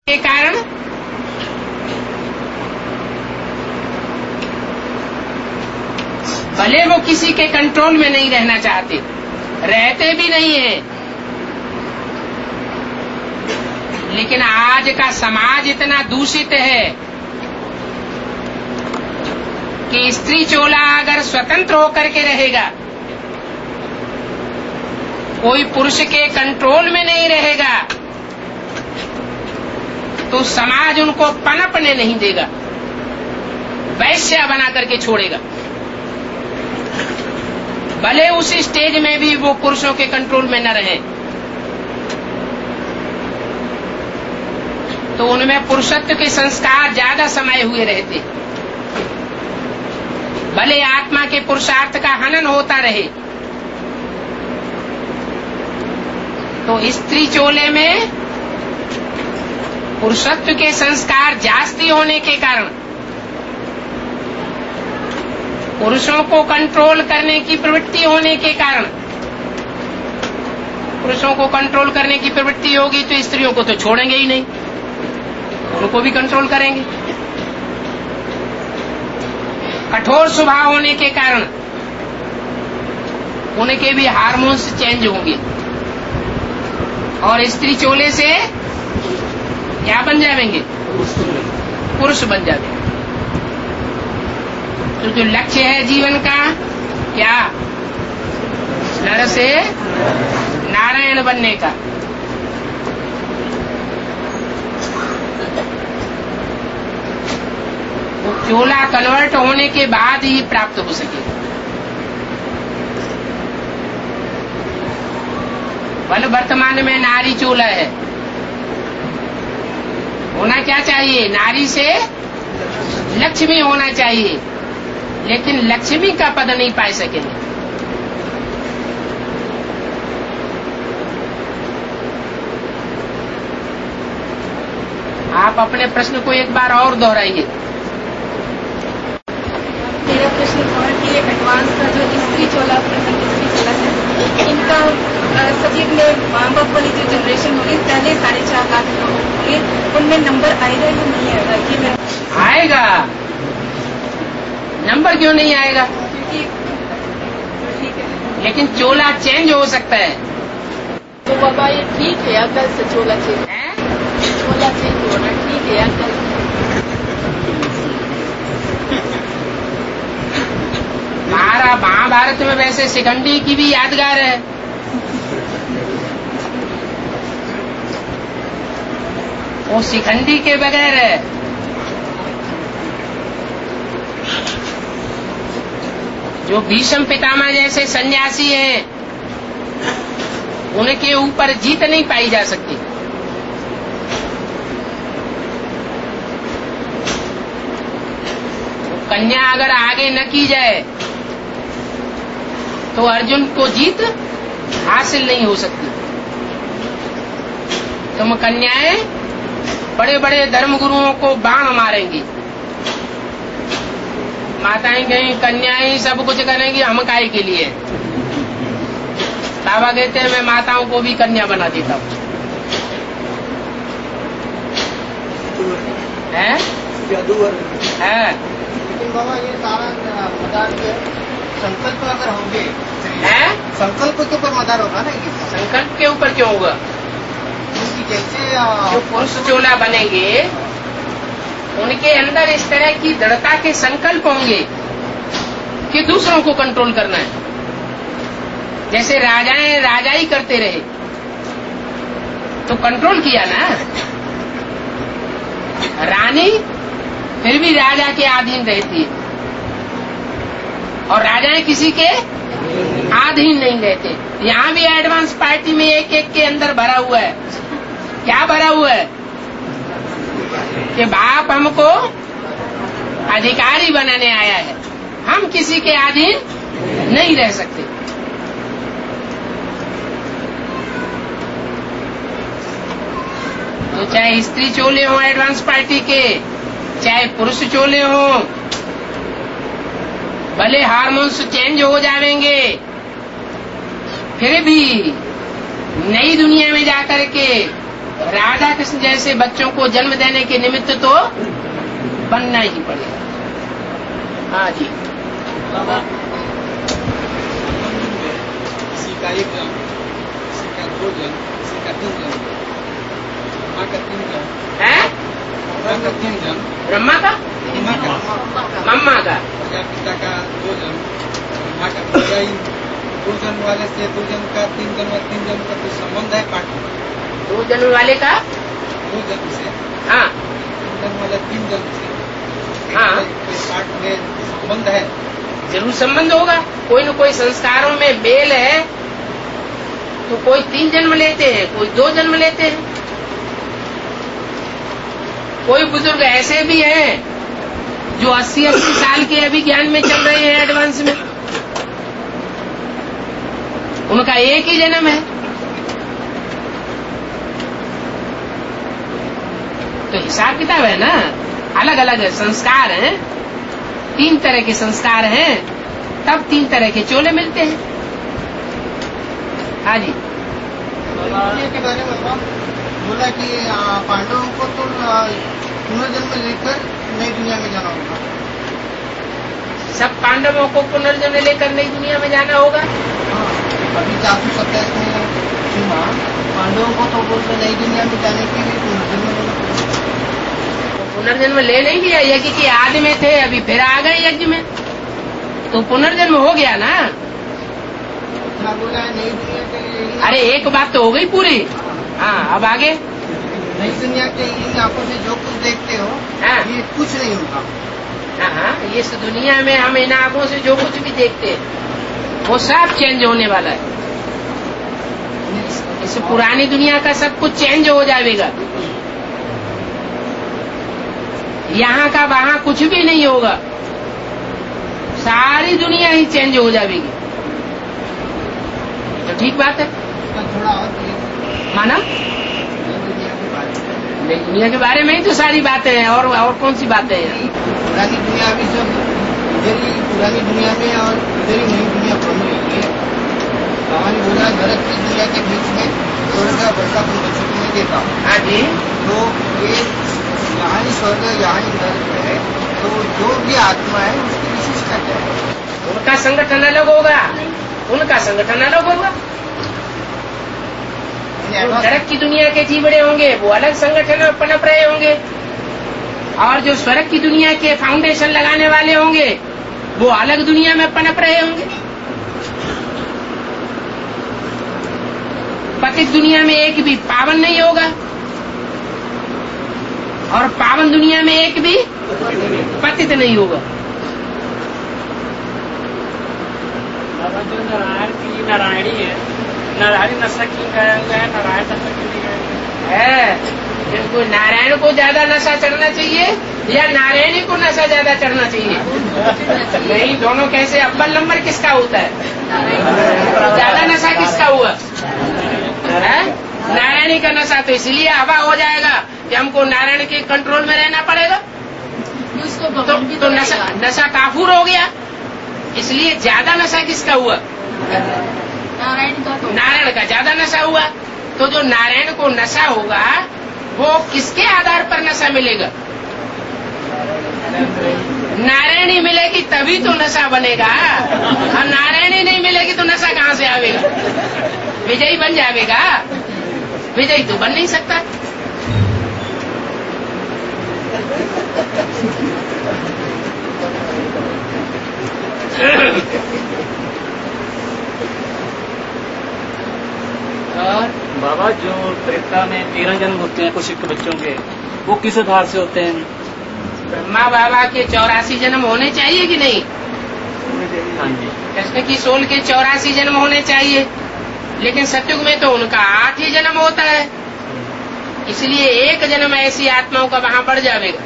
के कारण भले वो किसी के कंट्रोल में नहीं रहना चाहते, रहते भी नहीं है, लेकिन आज का समाज इतना दूषित है कि स्त्री चोला अगर स्वतंत्र होकर के रहेगा, कोई पुरुष के कंट्रोल में नहीं रहेगा, तो समाज उनको पनपने नहीं देगा, वैश्या बना करके छोड़ेगा। भले उस स्टेज में भी वो पुरुषों के कंट्रोल में न रहे, तो उनमें पुरुषत्व के संस्कार ज्यादा समाये हुए रहते। भले आत्मा के पुरुषार्थ का हनन होता रहे, तो स्त्री चोले में पुरुषत्व के संस्कार जास्ती होने के कारण पुरुषों को कंट्रोल करने की प्रवृत्ति होने के कारण, पुरुषों को कंट्रोल करने की प्रवृत्ति होगी तो स्त्रियों को तो छोड़ेंगे ही नहीं, उनको भी कंट्रोल करेंगे। कठोर स्वभाव होने के कारण उनके भी हार्मोन्स चेंज होंगे और स्त्री चोले से क्या बन जाएंगे? पुरुष बन जाएंगे। तो जो लक्ष्य है जीवन का, क्या? नर से नारायण बनने का। वो चोला कन्वर्ट होने के बाद ही प्राप्त हो सकेगा। बल वर्तमान में नारी चोला है, होना क्या चाहिए? नारी से लक्ष्मी होना चाहिए, लेकिन लक्ष्मी का पद नहीं पा सकेंगे। आप अपने प्रश्न को एक बार और दोहराइए। मेरा प्रश्न था कि एक एडवांस का जो स्त्री चोला है, इनका सभी माँ बाप वाली जो जनरेशन होगी, पहले 4.5 लाख होंगे, उनमें नंबर आएगा या नहीं आएगा? ये मैं आएगा। नंबर क्यों नहीं आएगा? ठीक है, लेकिन चोला चेंज हो सकता है। तो बाबा ये ठीक है या कल से चोला चेंज? चोला चेंज होना ठीक है या कल? महाभारत में वैसे शिखंडी की भी यादगार है। वो शिखंडी के बगैर है। जो भीष्म पितामह जैसे सन्यासी हैं, उनके ऊपर जीत नहीं पाई जा सकती। कन्या अगर आगे न की जाए तो अर्जुन को जीत हासिल नहीं हो सकती। तुम कन्याएं बड़े बड़े धर्मगुरुओं को बाण मारेंगी, माताएं कहीं कन्याएं सब कुछ करेंगी, हम काहे के लिए? बाबा कहते हैं मैं माताओं को भी कन्या बना देता हूँ। है? लेकिन बाबा ये सारा मदार संकल्प अगर होंगे, संकल्प के ऊपर मदार होगा ना? ये संकल्प के ऊपर क्यों होगा? जैसे जो पुरुष चोला बनेंगे उनके अंदर इस तरह की दृढ़ता के संकल्प होंगे कि दूसरों को कंट्रोल करना है। जैसे राजाएं राजाई करते रहे तो कंट्रोल किया ना। रानी फिर भी राजा के अधीन रहती है और राजाएं किसी के अधीन नहीं रहते। यहाँ भी एडवांस पार्टी में एक एक के अंदर भरा हुआ है। क्या भरा हुआ है? कि बाप हमको अधिकारी बनाने आया है, हम किसी के अधीन नहीं रह सकते। तो चाहे स्त्री चोले हो एडवांस पार्टी के, चाहे पुरुष चोले हो, भले हार्मोन्स चेंज हो जाएंगे, फिर भी नई दुनिया में जाकर के राधा कृष्ण जैसे बच्चों को जन्म देने के निमित्त तो बनना ही पड़ेगा। हाँ जी। किसी का एक जन्म, किसी का 2 जन्म, किसी का 3 जन्म, ब्रह्मा का 3 जन्म है, ब्रह्मा का 3 जन्म, ब्रह्मा का, मम्मा का, प्रजापिता का 2 जन्म, ब्रह्मा का 2 जन्म वाले से 2 जन्म का 3 जन्म का तो संबंध है पाठ में। 2 जन्म वाले का 2 जन्म से, हाँ 3 जन्म वाले 3 जन्म से, हाँ पाठ में संबंध है। जरूर संबंध होगा। कोई न कोई संस्कारों में मेल है तो कोई 3 जन्म लेते हैं, कोई 2 जन्म लेते हैं। कोई बुजुर्ग ऐसे भी हैं जो 80-80 साल के अभी ज्ञान में चल रहे हैं, एडवांस में, उनका एक ही जन्म है। तो हिसाब किताब है ना, अलग अलग संस्कार हैं, 3 तरह के संस्कार हैं, तब 3 तरह के चोले मिलते हैं। हाँ जी। के बारे में बोला कि पांडवों को तो पुनर्जन्म लेकर नई दुनिया में जाना होगा। सब पांडवों को पुनर्जन्म लेकर नई दुनिया में जाना होगा। अभी 427 में सुना, पांडवों को तो बोलते नई दुनिया में जाने के लिए पुनर्जन्म ले नहीं लिया, यज्ञ की आदि में थे, अभी फिर आ गए यज्ञ में, तो पुनर्जन्म हो गया ना। बोला नई दुनिया के लिए। अरे एक बात तो हो गई पूरी। हाँ, अब आगे। नई दुनिया के इन आंखों से जो कुछ देखते हो, हाँ, ये कुछ नहीं होगा। हाँ, इस दुनिया में हम इन आंखों से जो कुछ भी देखते हैं वो सब चेंज होने वाला है। इस पुरानी दुनिया का सब कुछ चेंज हो जाएगा। यहाँ का वहाँ कुछ भी नहीं होगा, सारी दुनिया ही चेंज हो जाएगी। तो ठीक बात है। थोड़ा और माना नई दुनिया के बारे में ही तो सारी बातें हैं, और कौन सी बातें हैं। पुरानी दुनिया भी सब इधर ही, पुरानी दुनिया में और इधर ही नई दुनिया बन रही है। हमारी बोला नरक की दुनिया के बीच में स्वर्ग वर्षा बच्चों में देखा। हाँ जी। तो ये यहाँ ही स्वर्ग यहाँ ही नरक है, तो जो भी आत्मा है उसकी विशिष्टता क्या है? उनका संगठन अलग होगा, उनका संगठन अलग होगा। नरक की दुनिया के जीवड़े होंगे वो अलग संगठन में पनप रहे होंगे, और जो स्वर्ग की दुनिया के फाउंडेशन लगाने वाले होंगे वो अलग दुनिया में पनप रहे होंगे। पतित दुनिया में एक भी पावन नहीं होगा, और पावन दुनिया में एक भी पतित नहीं होगा। जो नारायण की नारायणी है, नारायणी नशा की गया है, नारायण नशा की गया है। जिनको नारायण को ज्यादा नशा चढ़ना चाहिए या नारायणी को नशा ज्यादा चढ़ना चाहिए? नहीं, दोनों कैसे? अव्वल नंबर किसका होता है? ज्यादा नशा किसका हुआ है? नारायणी का नशा तो इसलिए हवा हो जाएगा कि हमको नारायण के कंट्रोल में रहना पड़ेगा, तो नशा काफूर हो गया। इसलिए ज्यादा नशा किसका हुआ? नारायण का ज्यादा नशा हुआ। तो जो नारायण को नशा होगा वो किसके आधार पर नशा मिलेगा? नारायणी मिलेगी तभी तो नशा बनेगा, और नारायणी नहीं मिलेगी तो नशा कहाँ से आवेगा? विजयी बन जाएगा? विजयी तो बन नहीं सकता। और बाबा, जो त्रेता में 13 जन्म होते हैं कुछ बच्चों के, वो किस आधार से होते हैं? ब्रह्मा बाबा के 84 जन्म होने चाहिए कि नहीं? हाँ जी। कृष्ण की सोल के 84 जन्म होने चाहिए, लेकिन सतयुग में तो उनका 8 ही जन्म होता है। इसलिए एक जन्म ऐसी आत्माओं का वहाँ बढ़ जाएगा।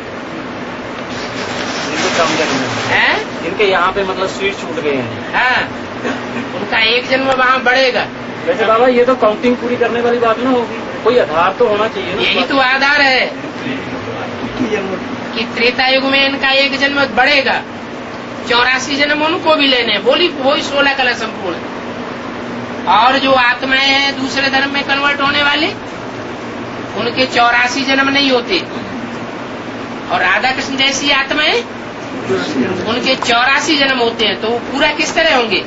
इनके यहाँ पे मतलब स्वीट छूट गए हैं। हाँ, उनका एक जन्म वहाँ बढ़ेगा। वैसे बाबा, ये तो काउंटिंग पूरी करने वाली बात ना होगी, कोई आधार तो होना चाहिए ना। यही तो आधार है कि त्रेता युग में इनका एक जन्म बढ़ेगा, 84 जन्म उनको भी लेने, बोली वही 16 कला संपूर्ण। और जो आत्माएं हैं दूसरे धर्म में कन्वर्ट होने वाली, उनके 84 जन्म नहीं होते। और राधा कृष्ण जैसी आत्माएं उनके 84 जन्म होते हैं। तो वो पूरा किस तरह होंगे?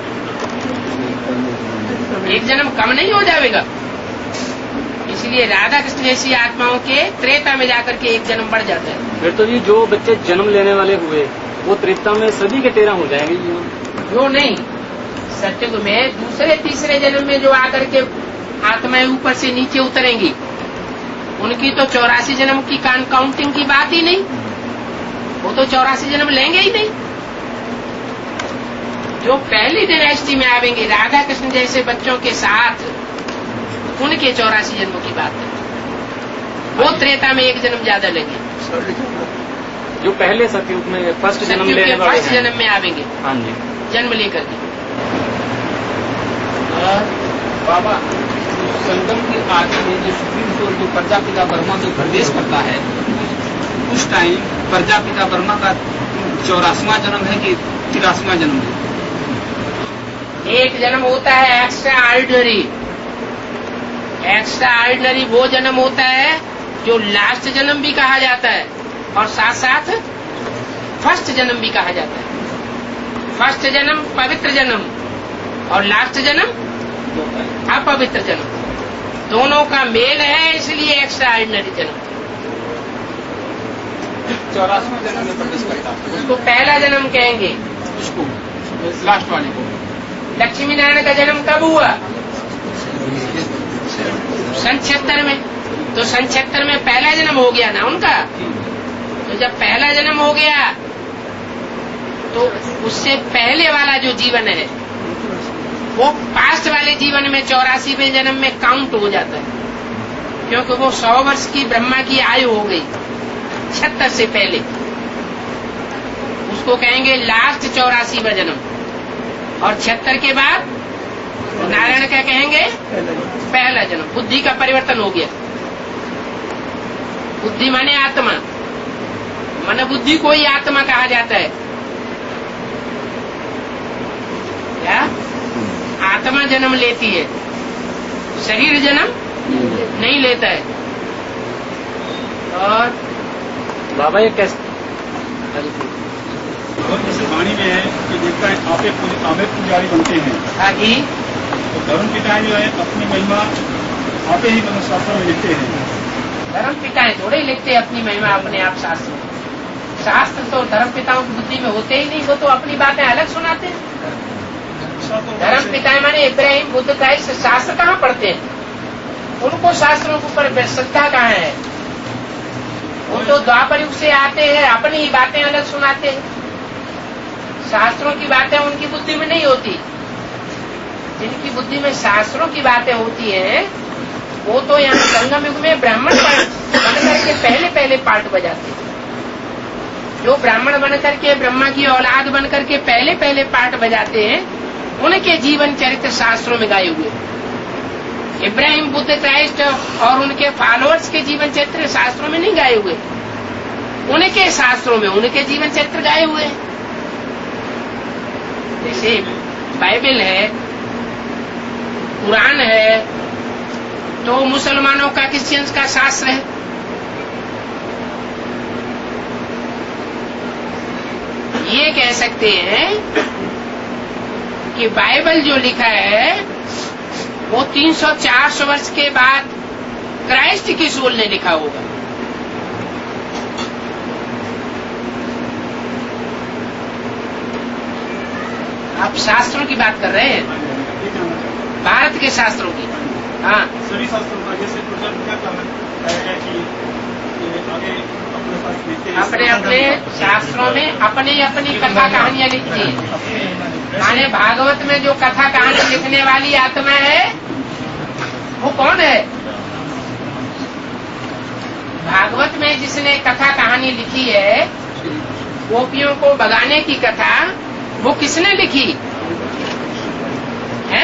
एक जन्म कम नहीं हो जाएगा। इसलिए राधा कृष्ण जैसी आत्माओं के त्रेता में जाकर के एक जन्म बढ़ जाता है। फिर तो ये जो बच्चे जन्म लेने वाले हुए वो त्रेता में सभी के 13 हो जाएंगे जीवन। जो नहीं, सत्युग में दूसरे तीसरे जन्म में जो आकर के आत्माएं ऊपर से नीचे उतरेंगी, उनकी तो 84 जन्म की काउंटिंग की बात ही नहीं। वो तो 84 जन्म लेंगे ही नहीं। जो पहली डायनेस्टी में आवेंगे राधा कृष्ण जैसे बच्चों के साथ, उनके 84 जन्मों की बात है। वो त्रेता में एक जन्म ज्यादा लेंगे। जो पहले सतयुग में फर्स्ट जन्म लेने वाले फर्स्ट जन्म में आवेंगे। हाँ जी, जन्म लेकर के। बाबा, संगम के आगे में जो सुप्रीम कोर्ट जो प्रजापिता वर्मा जो प्रवेश करता है, उस टाइम प्रजापिता वर्मा का 84वां जन्म है कि 83वां जन्म है? एक जन्म होता है एक्स्ट्रा ऑर्डिनरी। एक्स्ट्रा ऑर्डिनरी वो जन्म होता है जो लास्ट जन्म भी कहा जाता है और साथ साथ फर्स्ट जन्म भी कहा जाता है। फर्स्ट जन्म पवित्र जन्म और लास्ट जन्म अपवित्र जन्म, दोनों का मेल है, इसलिए एक्स्ट्रा ऑर्डिनरी जन्म। 84वां जन्म में प्रवेश करता है, उसको पहला जन्म कहेंगे। उसको लास्ट वाले को। लक्ष्मी नारायण का जन्म कब हुआ? सन 76 में। तो सन 76 में पहला जन्म हो गया ना उनका। तो जब पहला जन्म हो गया तो उससे पहले वाला जो जीवन है वो पास्ट वाले जीवन में 84वें जन्म में काउंट हो जाता है, क्योंकि वो 100 वर्ष की ब्रह्मा की आयु हो गई 76 से पहले। उसको कहेंगे लास्ट 84वां जन्म। और 76 के बाद नारायण क्या कहेंगे? पहला जन्म। बुद्धि का परिवर्तन हो गया। बुद्धि माने आत्मा, मन बुद्धि को ही आत्मा कहा जाता है। क्या आत्मा जन्म लेती है, शरीर जन्म नहीं लेता है। और बाबा ये कैसे? और जैसे वाणी में है कि देखता है आपे पुजारी बनते हैं। आगे तो धर्म पिताएं जो है अपनी महिमा आपे ही मतलब शास्त्रों में लिखते हैं। धर्म पिताएं थोड़े लिखते अपनी महिमा अपने आप शास्त्र में। शास्त्र तो धर्म पिताओं की बुद्धि में होते ही नहीं, वो तो अपनी बातें अलग सुनाते हैं। धर्म पिताएं माने इब्राहिम, बुद्ध, क्राइस्ट, शास्त्र कहाँ पढ़ते हैं? उनको शास्त्रों के ऊपर श्रद्धा कहाँ है? वो तो द्वापर युग से आते हैं, अपनी ही बातें अलग सुनाते हैं। शास्त्रों की बातें उनकी बुद्धि में नहीं होती। जिनकी बुद्धि में शास्त्रों की बातें होती हैं वो तो यहाँ संगम युग में ब्राह्मण बनकर के पहले पाठ बजाते हैं। जो ब्राह्मण बनकर के ब्रह्मा की औलाद बनकर के पहले पाठ बजाते हैं, उनके जीवन चरित्र शास्त्रों में गाए हुए। इब्राहिम, बुद्ध, क्राइस्ट और उनके फॉलोअर्स के जीवन चरित्र शास्त्रों में नहीं गाए हुए, उनके शास्त्रों में उनके जीवन चरित्र गाए हुए। जैसे बाइबल है, कुरान है, तो मुसलमानों का, क्रिश्चियंस का शास्त्र है। ये कह सकते हैं कि बाइबल जो लिखा है वो 300-400 वर्ष के बाद क्राइस्ट की सोल ने लिखा होगा। आप शास्त्रों की बात कर रहे हैं, भारत के शास्त्रों की। हाँ, सभी शास्त्रों का जैसे क्या कहा कि आगे अपने अपने शास्त्रों में अपनी कथा कहानियां लिखती है। माने भागवत में जो कथा कहानी लिखने वाली आत्मा है वो कौन है? भागवत में जिसने कथा कहानी लिखी है, गोपियों को भगाने की कथा, वो किसने लिखी है?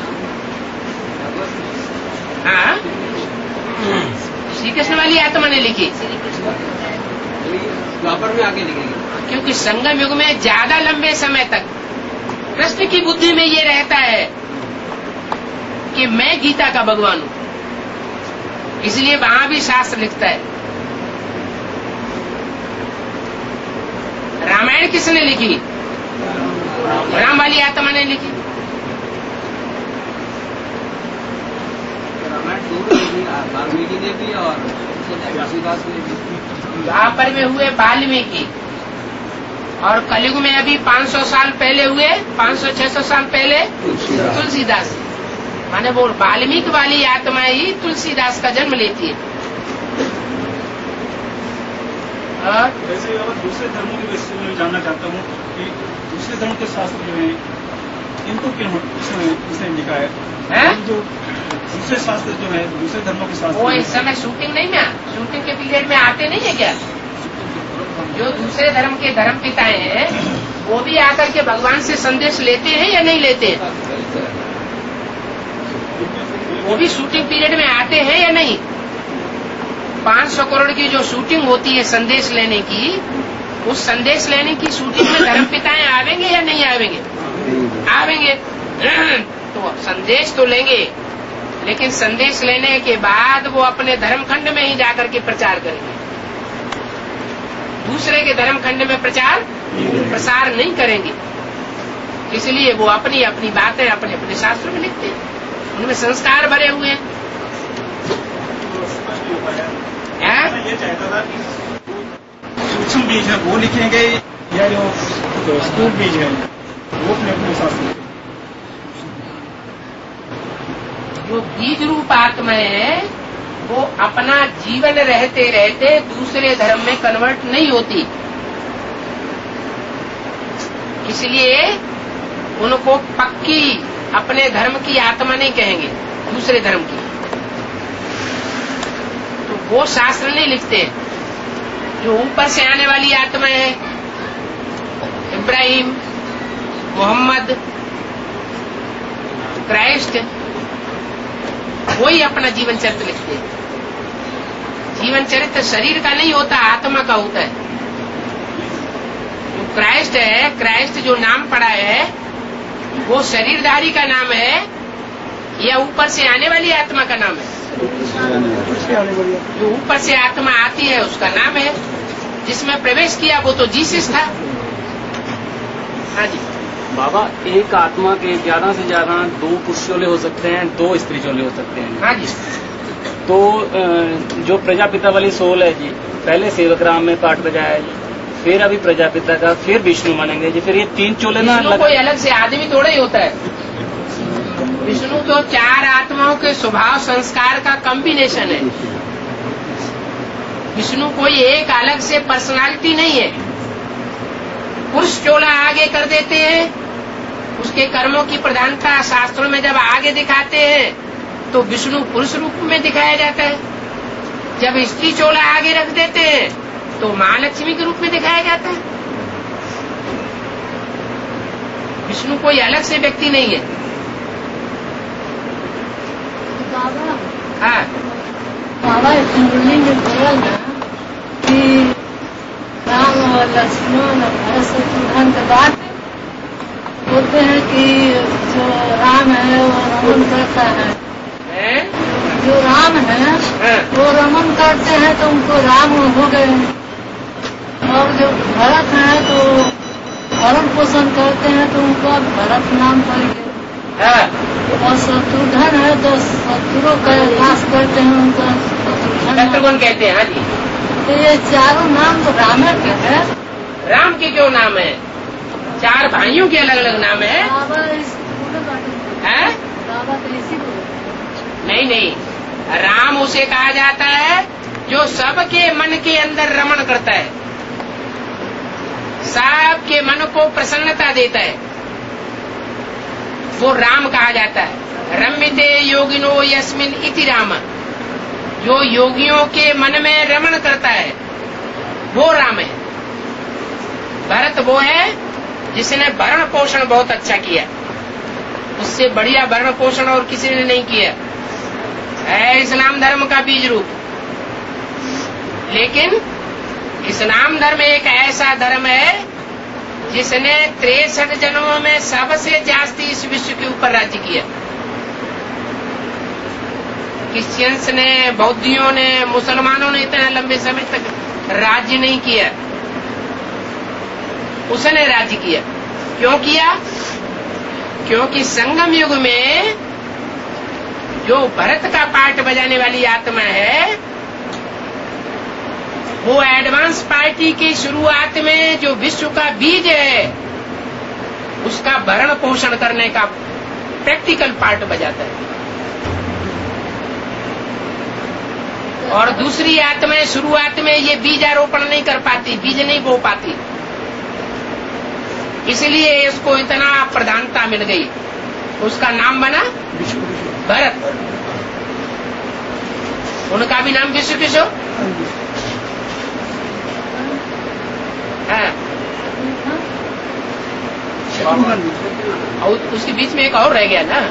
हाँ, श्री कृष्ण वाली आत्मा ने लिखी। द्वापर में आगे लिखेंगे, क्योंकि संगम युग में ज्यादा लंबे समय तक कृष्ण की बुद्धि में ये रहता है कि मैं गीता का भगवान हूं, इसलिए वहां भी शास्त्र लिखता है। रामायण किसने लिखी? राम वाली आत्मा ने लिखी। वाल्मीकि ने भी और तुलसीदास ने भी। द्वापर में हुए वाल्मीकि और कलयुग में अभी 500 साल पहले हुए, 500-600 साल पहले तुलसीदास। माने वो वाल्मीकि वाली आत्मा ही तुलसीदास का जन्म लेती है। और वैसे और दूसरे धर्मों के विषय में जानना चाहता हूँ कि दूसरे धर्म के शास्त्र जो हैं इनको क्यों इसने लिखा है? जो दूसरे शास्त्र जो है दूसरे धर्मों के शास्त्र, वो इस समय शूटिंग नहीं ना, शूटिंग के पीरियड में आते नहीं है क्या? जो दूसरे धर्म के धर्म पिताएं हैं वो भी आकर के भगवान से संदेश लेते हैं या नहीं लेते हैं? वो भी शूटिंग पीरियड में आते हैं या नहीं? 500 करोड़ की जो शूटिंग होती है संदेश लेने की, उस संदेश लेने की शूटिंग में धर्म पिताएं आवेंगे या नहीं आवेंगे? आवेंगे। तो संदेश तो लेंगे, लेकिन संदेश लेने के बाद वो अपने धर्मखंड में ही जाकर के प्रचार करेंगे, दूसरे के धर्मखंड में प्रसार नहीं करेंगे। इसलिए वो अपनी अपनी बातें अपने अपने शास्त्रों में लिखते हैं, उनमें संस्कार भरे हुए हैं। ये चाहता था कि सूक्ष्म बीज है वो लिखेंगे या जो स्थूल बीज है वो अपने शास्त्र, जो बीज रूप आत्माएं है वो अपना जीवन रहते रहते दूसरे धर्म में कन्वर्ट नहीं होती, इसलिए उनको पक्की अपने धर्म की आत्मा नहीं कहेंगे, दूसरे धर्म की। तो वो शास्त्र नहीं लिखते। जो ऊपर से आने वाली आत्मा है, इब्राहिम, मोहम्मद, क्राइस्ट, वही अपना जीवन चरित्र लिखते हैं। जीवन चरित्र शरीर का नहीं होता, आत्मा का होता है। जो क्राइस्ट है, क्राइस्ट जो नाम पड़ा है वो शरीरधारी का नाम है या ऊपर से आने वाली आत्मा का नाम है? जो ऊपर से आत्मा आती है उसका नाम है। जिसमें प्रवेश किया वो तो जीसस था। हाँ जी बाबा, एक आत्मा के ज्यादा से ज्यादा 2 पुरुष चोले हो सकते हैं, 2 स्त्री चोले हो सकते हैं। हाँ जी। तो जो प्रजापिता वाली सोल है जी, पहले सेवक राम में पाठ बजाया जी, फिर अभी प्रजापिता का, फिर विष्णु मानेंगे जी, फिर ये 3 चोले ना कोई अलग से आदमी थोड़ा ही होता है। विष्णु तो 4 आत्माओं के स्वभाव संस्कार का कॉम्बिनेशन है। विष्णु कोई एक अलग से पर्सनालिटी नहीं है। पुरुष चोला आगे कर देते हैं, उसके कर्मों की प्रधानता शास्त्रों में जब आगे दिखाते हैं तो विष्णु पुरुष रूप में दिखाया जाता है। जब स्त्री चोला आगे रख देते हैं तो महालक्ष्मी के रूप में दिखाया जाता है। विष्णु कोई अलग से व्यक्ति नहीं है। हाँ बाबा हिंदुली में बोला ना कि राम और लक्ष्मण और शत्रुघ्न के बाद बोलते हैं कि जो राम है वो रमन करता है, जो राम है वो रमन करते हैं तो उनको राम हो गए, और जो भरत है तो भरण पोषण करते हैं तो उनको भरत नाम पड़ गया, और शत्रुघ्न है तो शत्रु का नाश करते हैं उनका शत्रुघ्न कहते हैं। हाँ जी। तो ये चारों नाम तो राम के है। राम के क्यों नाम है? 4 भाइयों के अलग अलग नाम है। नहीं, राम उसे कहा जाता है जो सबके मन के अंदर रमण करता है, सबके मन को प्रसन्नता देता है, वो राम कहा जाता है। रम्यते योगिनो यस्मिन इति राम, जो योगियों के मन में रमण करता है वो राम है। भरत वो है जिसने भरण पोषण बहुत अच्छा किया, उससे बढ़िया भरण पोषण और किसी ने नहीं किया है। इस्लाम धर्म का बीज रूप। लेकिन इस्लाम धर्म एक ऐसा धर्म है जिसने 63 जन्मों में सबसे जास्ती इस विश्व के ऊपर राज्य किया। क्रिश्चियंस ने, बौद्धियों ने, मुसलमानों ने इतना लंबे समय तक राज्य नहीं किया। उसने राज्य किया। क्यों किया? क्योंकि संगम युग में जो भरत का पार्ट बजाने वाली आत्मा है, वो एडवांस पार्टी की शुरुआत में जो विश्व का बीज है, उसका भरण पोषण करने का प्रैक्टिकल पार्ट बजाता है। और दूसरी आत्मा शुरुआत में ये बीजारोपण नहीं कर पाती, बीज नहीं बो पाती, इसलिए इसको इतना प्रधानता मिल गई। उसका नाम बना भरत। उनका भी नाम विश्व किशोर। हाँ। और उसके बीच में एक और रह गया ना,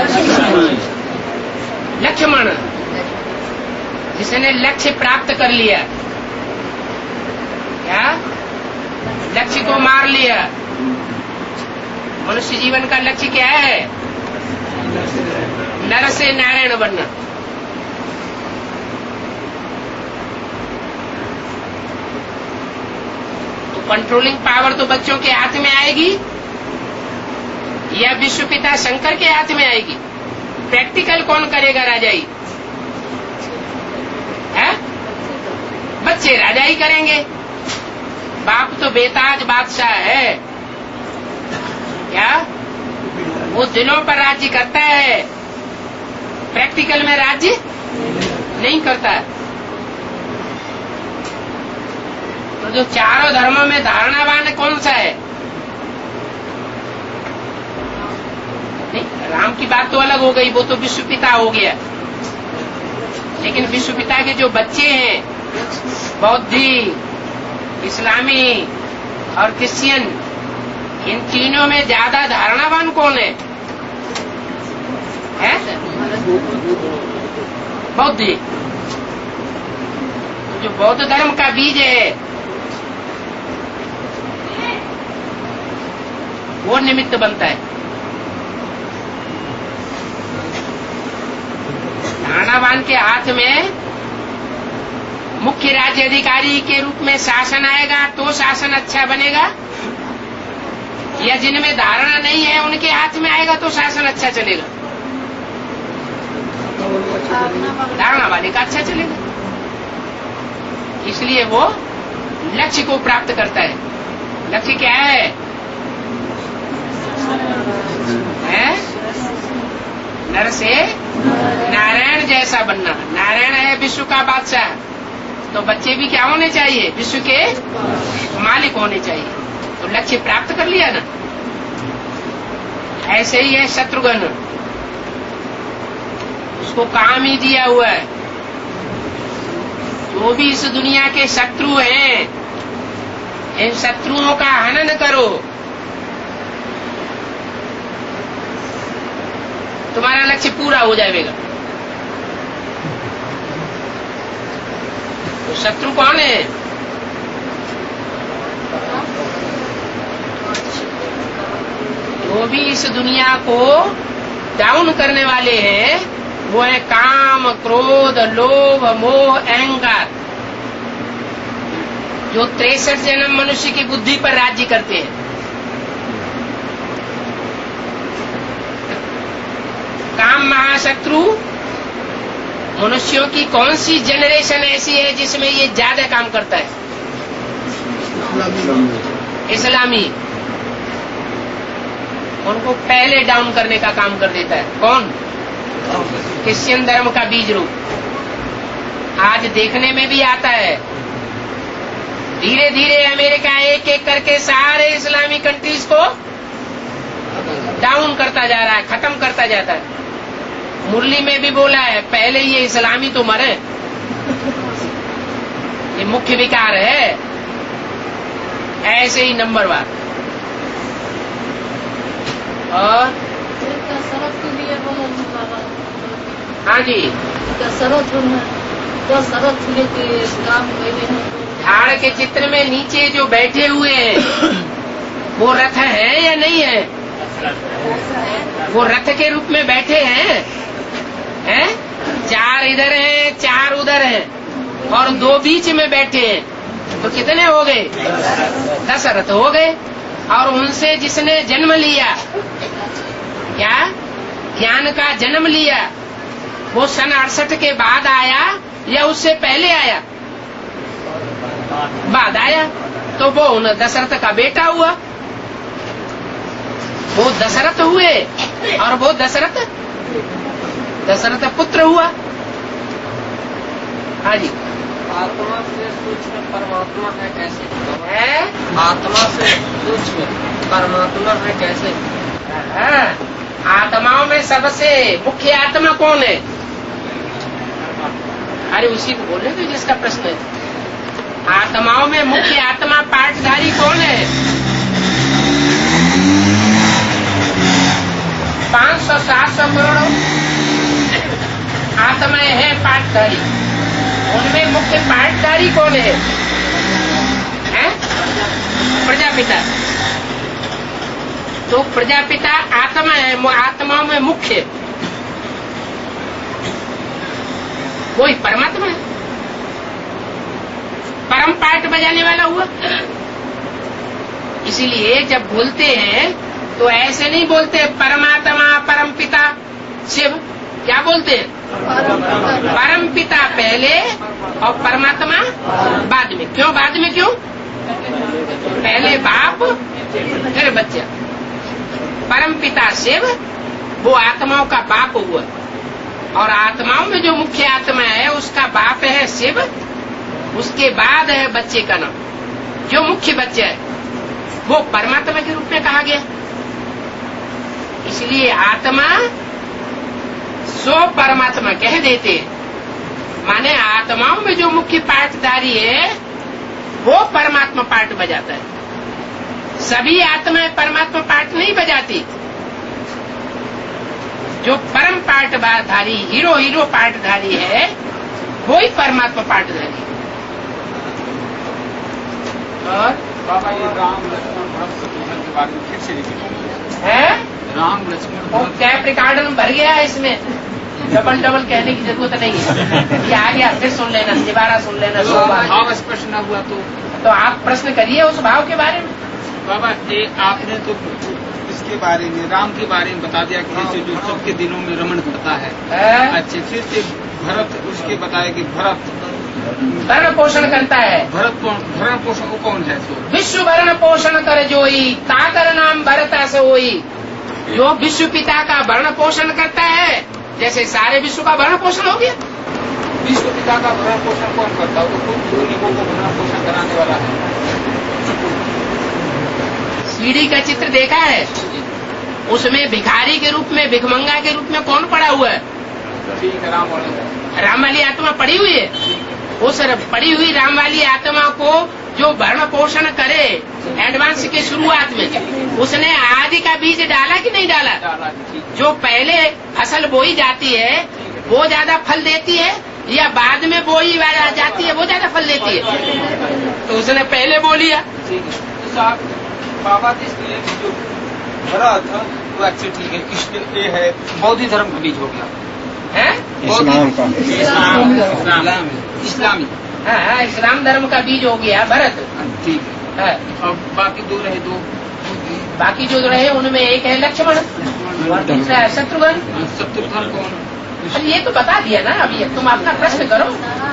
लक्ष्मण, जिसने लक्ष्य प्राप्त कर लिया। क्या? लक्ष्य को मार लिया। मनुष्य जीवन का लक्ष्य क्या है? नर से नारायण बनना। तो कंट्रोलिंग पावर तो बच्चों के हाथ में आएगी या विश्व पिता शंकर के हाथ में आएगी? प्रैक्टिकल कौन करेगा? राजाई है? बच्चे राजाई करेंगे। बाप तो बेताज बादशाह है। क्या? वो दिलों पर राज्य करता है, प्रैक्टिकल में राज्य नहीं करता। तो जो चारों धर्मों में धारणावान कौन सा है? नहीं, राम की बात तो अलग हो गई, वो तो विश्व पिता हो गया। लेकिन विश्व पिता के जो बच्चे हैं, बौद्धि, इस्लामी और क्रिश्चियन, इन तीनों में ज्यादा धारणावान कौन है? बौद्धि। जो बौद्ध धर्म का बीज है, वो निमित्त बनता है। धारणावान के हाथ में मुख्य राज्य अधिकारी के रूप में शासन आएगा तो शासन अच्छा बनेगा, या जिनमें धारणा नहीं है उनके हाथ में आएगा तो शासन अच्छा चलेगा? धारणा वाले का अच्छा चलेगा। इसलिए वो लक्ष्य को प्राप्त करता है। लक्ष्य क्या है? नर से नारायण जैसा बनना। नारायण है विश्व का बादशाह, तो बच्चे भी क्या होने चाहिए? विश्व के मालिक होने चाहिए। तो लक्ष्य प्राप्त कर लिया ना। ऐसे ही है शत्रुघ्न, उसको काम ही दिया हुआ है, जो भी इस दुनिया के शत्रु हैं, इन शत्रुओं का हनन करो, तुम्हारा लक्ष्य पूरा हो जाएगा। तो शत्रु कौन है? जो भी इस दुनिया को डाउन करने वाले हैं, वो है काम, क्रोध, लोभ, मोह, अहंकार, जो 63 जन्म मनुष्य की बुद्धि पर राज्य करते हैं। काम महाशत्रु। मनुष्यों की कौन सी जनरेशन ऐसी है जिसमें ये ज्यादा काम करता है? इस्लामी। उनको पहले डाउन करने का काम कर देता है। कौन? क्रिश्चियन धर्म का बीज रूप आज देखने में भी आता है। धीरे धीरे अमेरिका एक एक करके सारे इस्लामी कंट्रीज को डाउन करता जा रहा है, खत्म करता जाता है। मुरली में भी बोला है, पहले ये इस्लामी तो मरे, ये मुख्य विकार है। ऐसे ही नंबरवार। और हाँ जी, झाड़ के चित्र में नीचे जो बैठे हुए हैं वो रथ है या नहीं है? वो रथ के रूप में बैठे हैं? 4 इधर हैं, 4 उधर हैं और 2 बीच में बैठे हैं, तो कितने हो गए? 10 रथ हो गए। और उनसे जिसने जन्म लिया, क्या ज्ञान का जन्म लिया, वो सन 68 के बाद आया या उससे पहले आया? बाद आया। तो वो उन दशरथ का बेटा हुआ, वो दशरथ हुए और वो दशरथ पुत्र हुआ। हाँ जी। आत्मा से सूक्ष्म परमात्मा है कैसे? है? आत्मा से सूक्ष्म परमात्मा है कैसे? आत्माओं में सबसे मुख्य आत्मा कौन है? अरे उसी को बोले तो जिसका प्रश्न है। आत्माओं में मुख्य आत्मा पाठधारी कौन है? 500-700 करोड़ आत्माएं हैं पाठधारी, उनमें मुख्य पाठधारी कौन है? प्रजापिता। तो प्रजापिता आत्मा है, आत्माओं में मुख्य कोई परमात्मा है, परम पाठ बजाने वाला हुआ। इसीलिए जब बोलते हैं तो ऐसे नहीं बोलते परमात्मा परम पिता शिव, क्या बोलते हैं? परम पिता पहले और परमात्मा बाद में। क्यों बाद में? क्यों? पहले बाप फिर बच्चा। परम पिता शिव वो आत्माओं का बाप हुआ, और आत्माओं में जो मुख्य आत्मा है उसका बाप है शिव, उसके बाद है बच्चे का नाम। जो मुख्य बच्चा है वो परमात्मा के रूप में कहा गया। इसलिए आत्मा सो परमात्मा कह देते हैं, माने आत्माओं में जो मुख्य पाठधारी है वो परमात्मा पाठ बजाता है। सभी आत्माएं परमात्मा पाठ नहीं बजाती। जो परम पाठधारी हीरो पाठधारी है वो ही परमात्मा पाठधारी है। और बाबा ये राम लक्ष्मण भरत शत्रुघ्न के बारे में फिर से लिखिए। है राम लक्ष्मण और कैप रिकॉर्डर भर गया है, इसमें डबल कहने की जरूरत नहीं है। ये आ गया, फिर सुन लेना, दोबारा सुन लेना। भाव स्पष्ट न हुआ तो आप प्रश्न करिए उस भाव के बारे में। बाबा ये आपने तो इसके बारे में, राम के बारे में बता दिया कि जैसे जो सबके दिनों में रमण करता है। अच्छे फिर से भरत, उसके बताया कि भरत भरण पोषण करता है। भरण पोषण वो कौन है? तो विश्व भरण पोषण कर जोई, ताकर नाम भरत ऐसे होई। जो विश्व पिता का भरण पोषण करता है, जैसे सारे विश्व का भरण पोषण हो गया। विश्व पिता का भरण पोषण कौन करता है? तो खुद लोगों को भरण पोषण कराने वाला है। सीढ़ी का चित्र देखा है, उसमें भिखारी के रूप में, भिखमंगा के रूप में कौन पड़ा हुआ है? ठीक है, राम वाली आत्मा पड़ी हुई है। उस पड़ी हुई राम वाली आत्मा को जो भरण पोषण करे एडवांस के शुरुआत में, उसने आदि का बीज डाला कि नहीं डाला? जो पहले फसल बोई जाती है वो ज्यादा फल देती है, या बाद में बोई जाती है वो ज्यादा फल देती है? तो उसने पहले बो लिया। बाबा इसलिए जो भरत वो अच्छे ठीक है, कृष्ण ये है बौद्ध धर्म का बीज हो गया है, इस्लामी। हाँ, इस्लाम धर्म का बीज हो गया भरत। ठीक है। और बाकी दो रहे उनमें एक है लक्ष्मण और दूसरा है शत्रुघ्न। शत्रुघ्न कौन? ये तो बता दिया ना अभी। तुम अपना प्रश्न करो,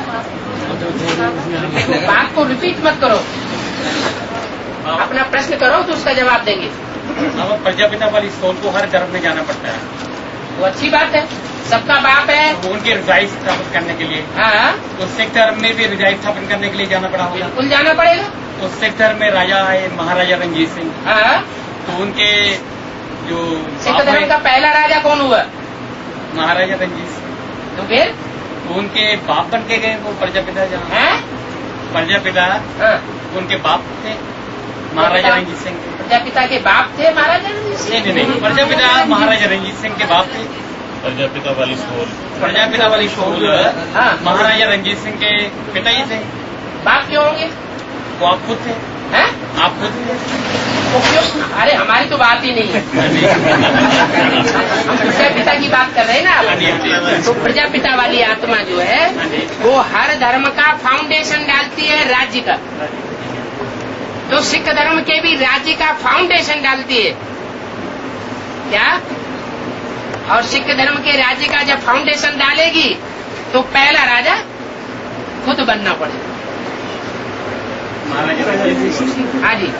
बात को रिपीट मत करो। अपना प्रश्न करो तो उसका जवाब देंगे। प्रजापिता वाली सोल को हर धर्म में जाना पड़ता है, वो अच्छी बात है, सबका बाप है। वो उनके रजाई स्थापित करने के लिए। हाँ, तो सिख धर्म में भी रजाई स्थापित करने के लिए जाना पड़ा होगा। बिल्कुल जाना पड़ेगा। तो सिख धर्म में राजा है महाराजा रणजीत सिंह। हाँ, तो उनके जो सिख धर्म का पहला राजा कौन हुआ? महाराजा रणजीत सिंह। तो फिर तो उनके बाप बन के गए वो प्रजापिता। जहाँ प्रजापिता उनके बाप थे महाराजा रणजीत सिंह। प्रजापिता के बाप थे महाराजा रणजीत सिंह? नहीं, प्रजापिता महाराजा रणजीत सिंह के बाप थे। प्रजापिता वाली सोल महाराजा रणजीत सिंह के पिता ही थे। बाप क्यों होंगे? वो आप खुद थे? हैं? आप खुद थे? वो क्यों? अरे हमारी तो बात ही नहीं है। हम प्रजापिता की बात कर रहे हैं ना। तो प्रजापिता वाली आत्मा जो है वो हर धर्म का फाउंडेशन डालती है, राज्य का। तो सिख धर्म के भी राज्य का फाउंडेशन डालती है क्या? और सिख धर्म के राज्य का जब फाउंडेशन डालेगी तो पहला राजा खुद बनना पड़ेगा। हाँ जी।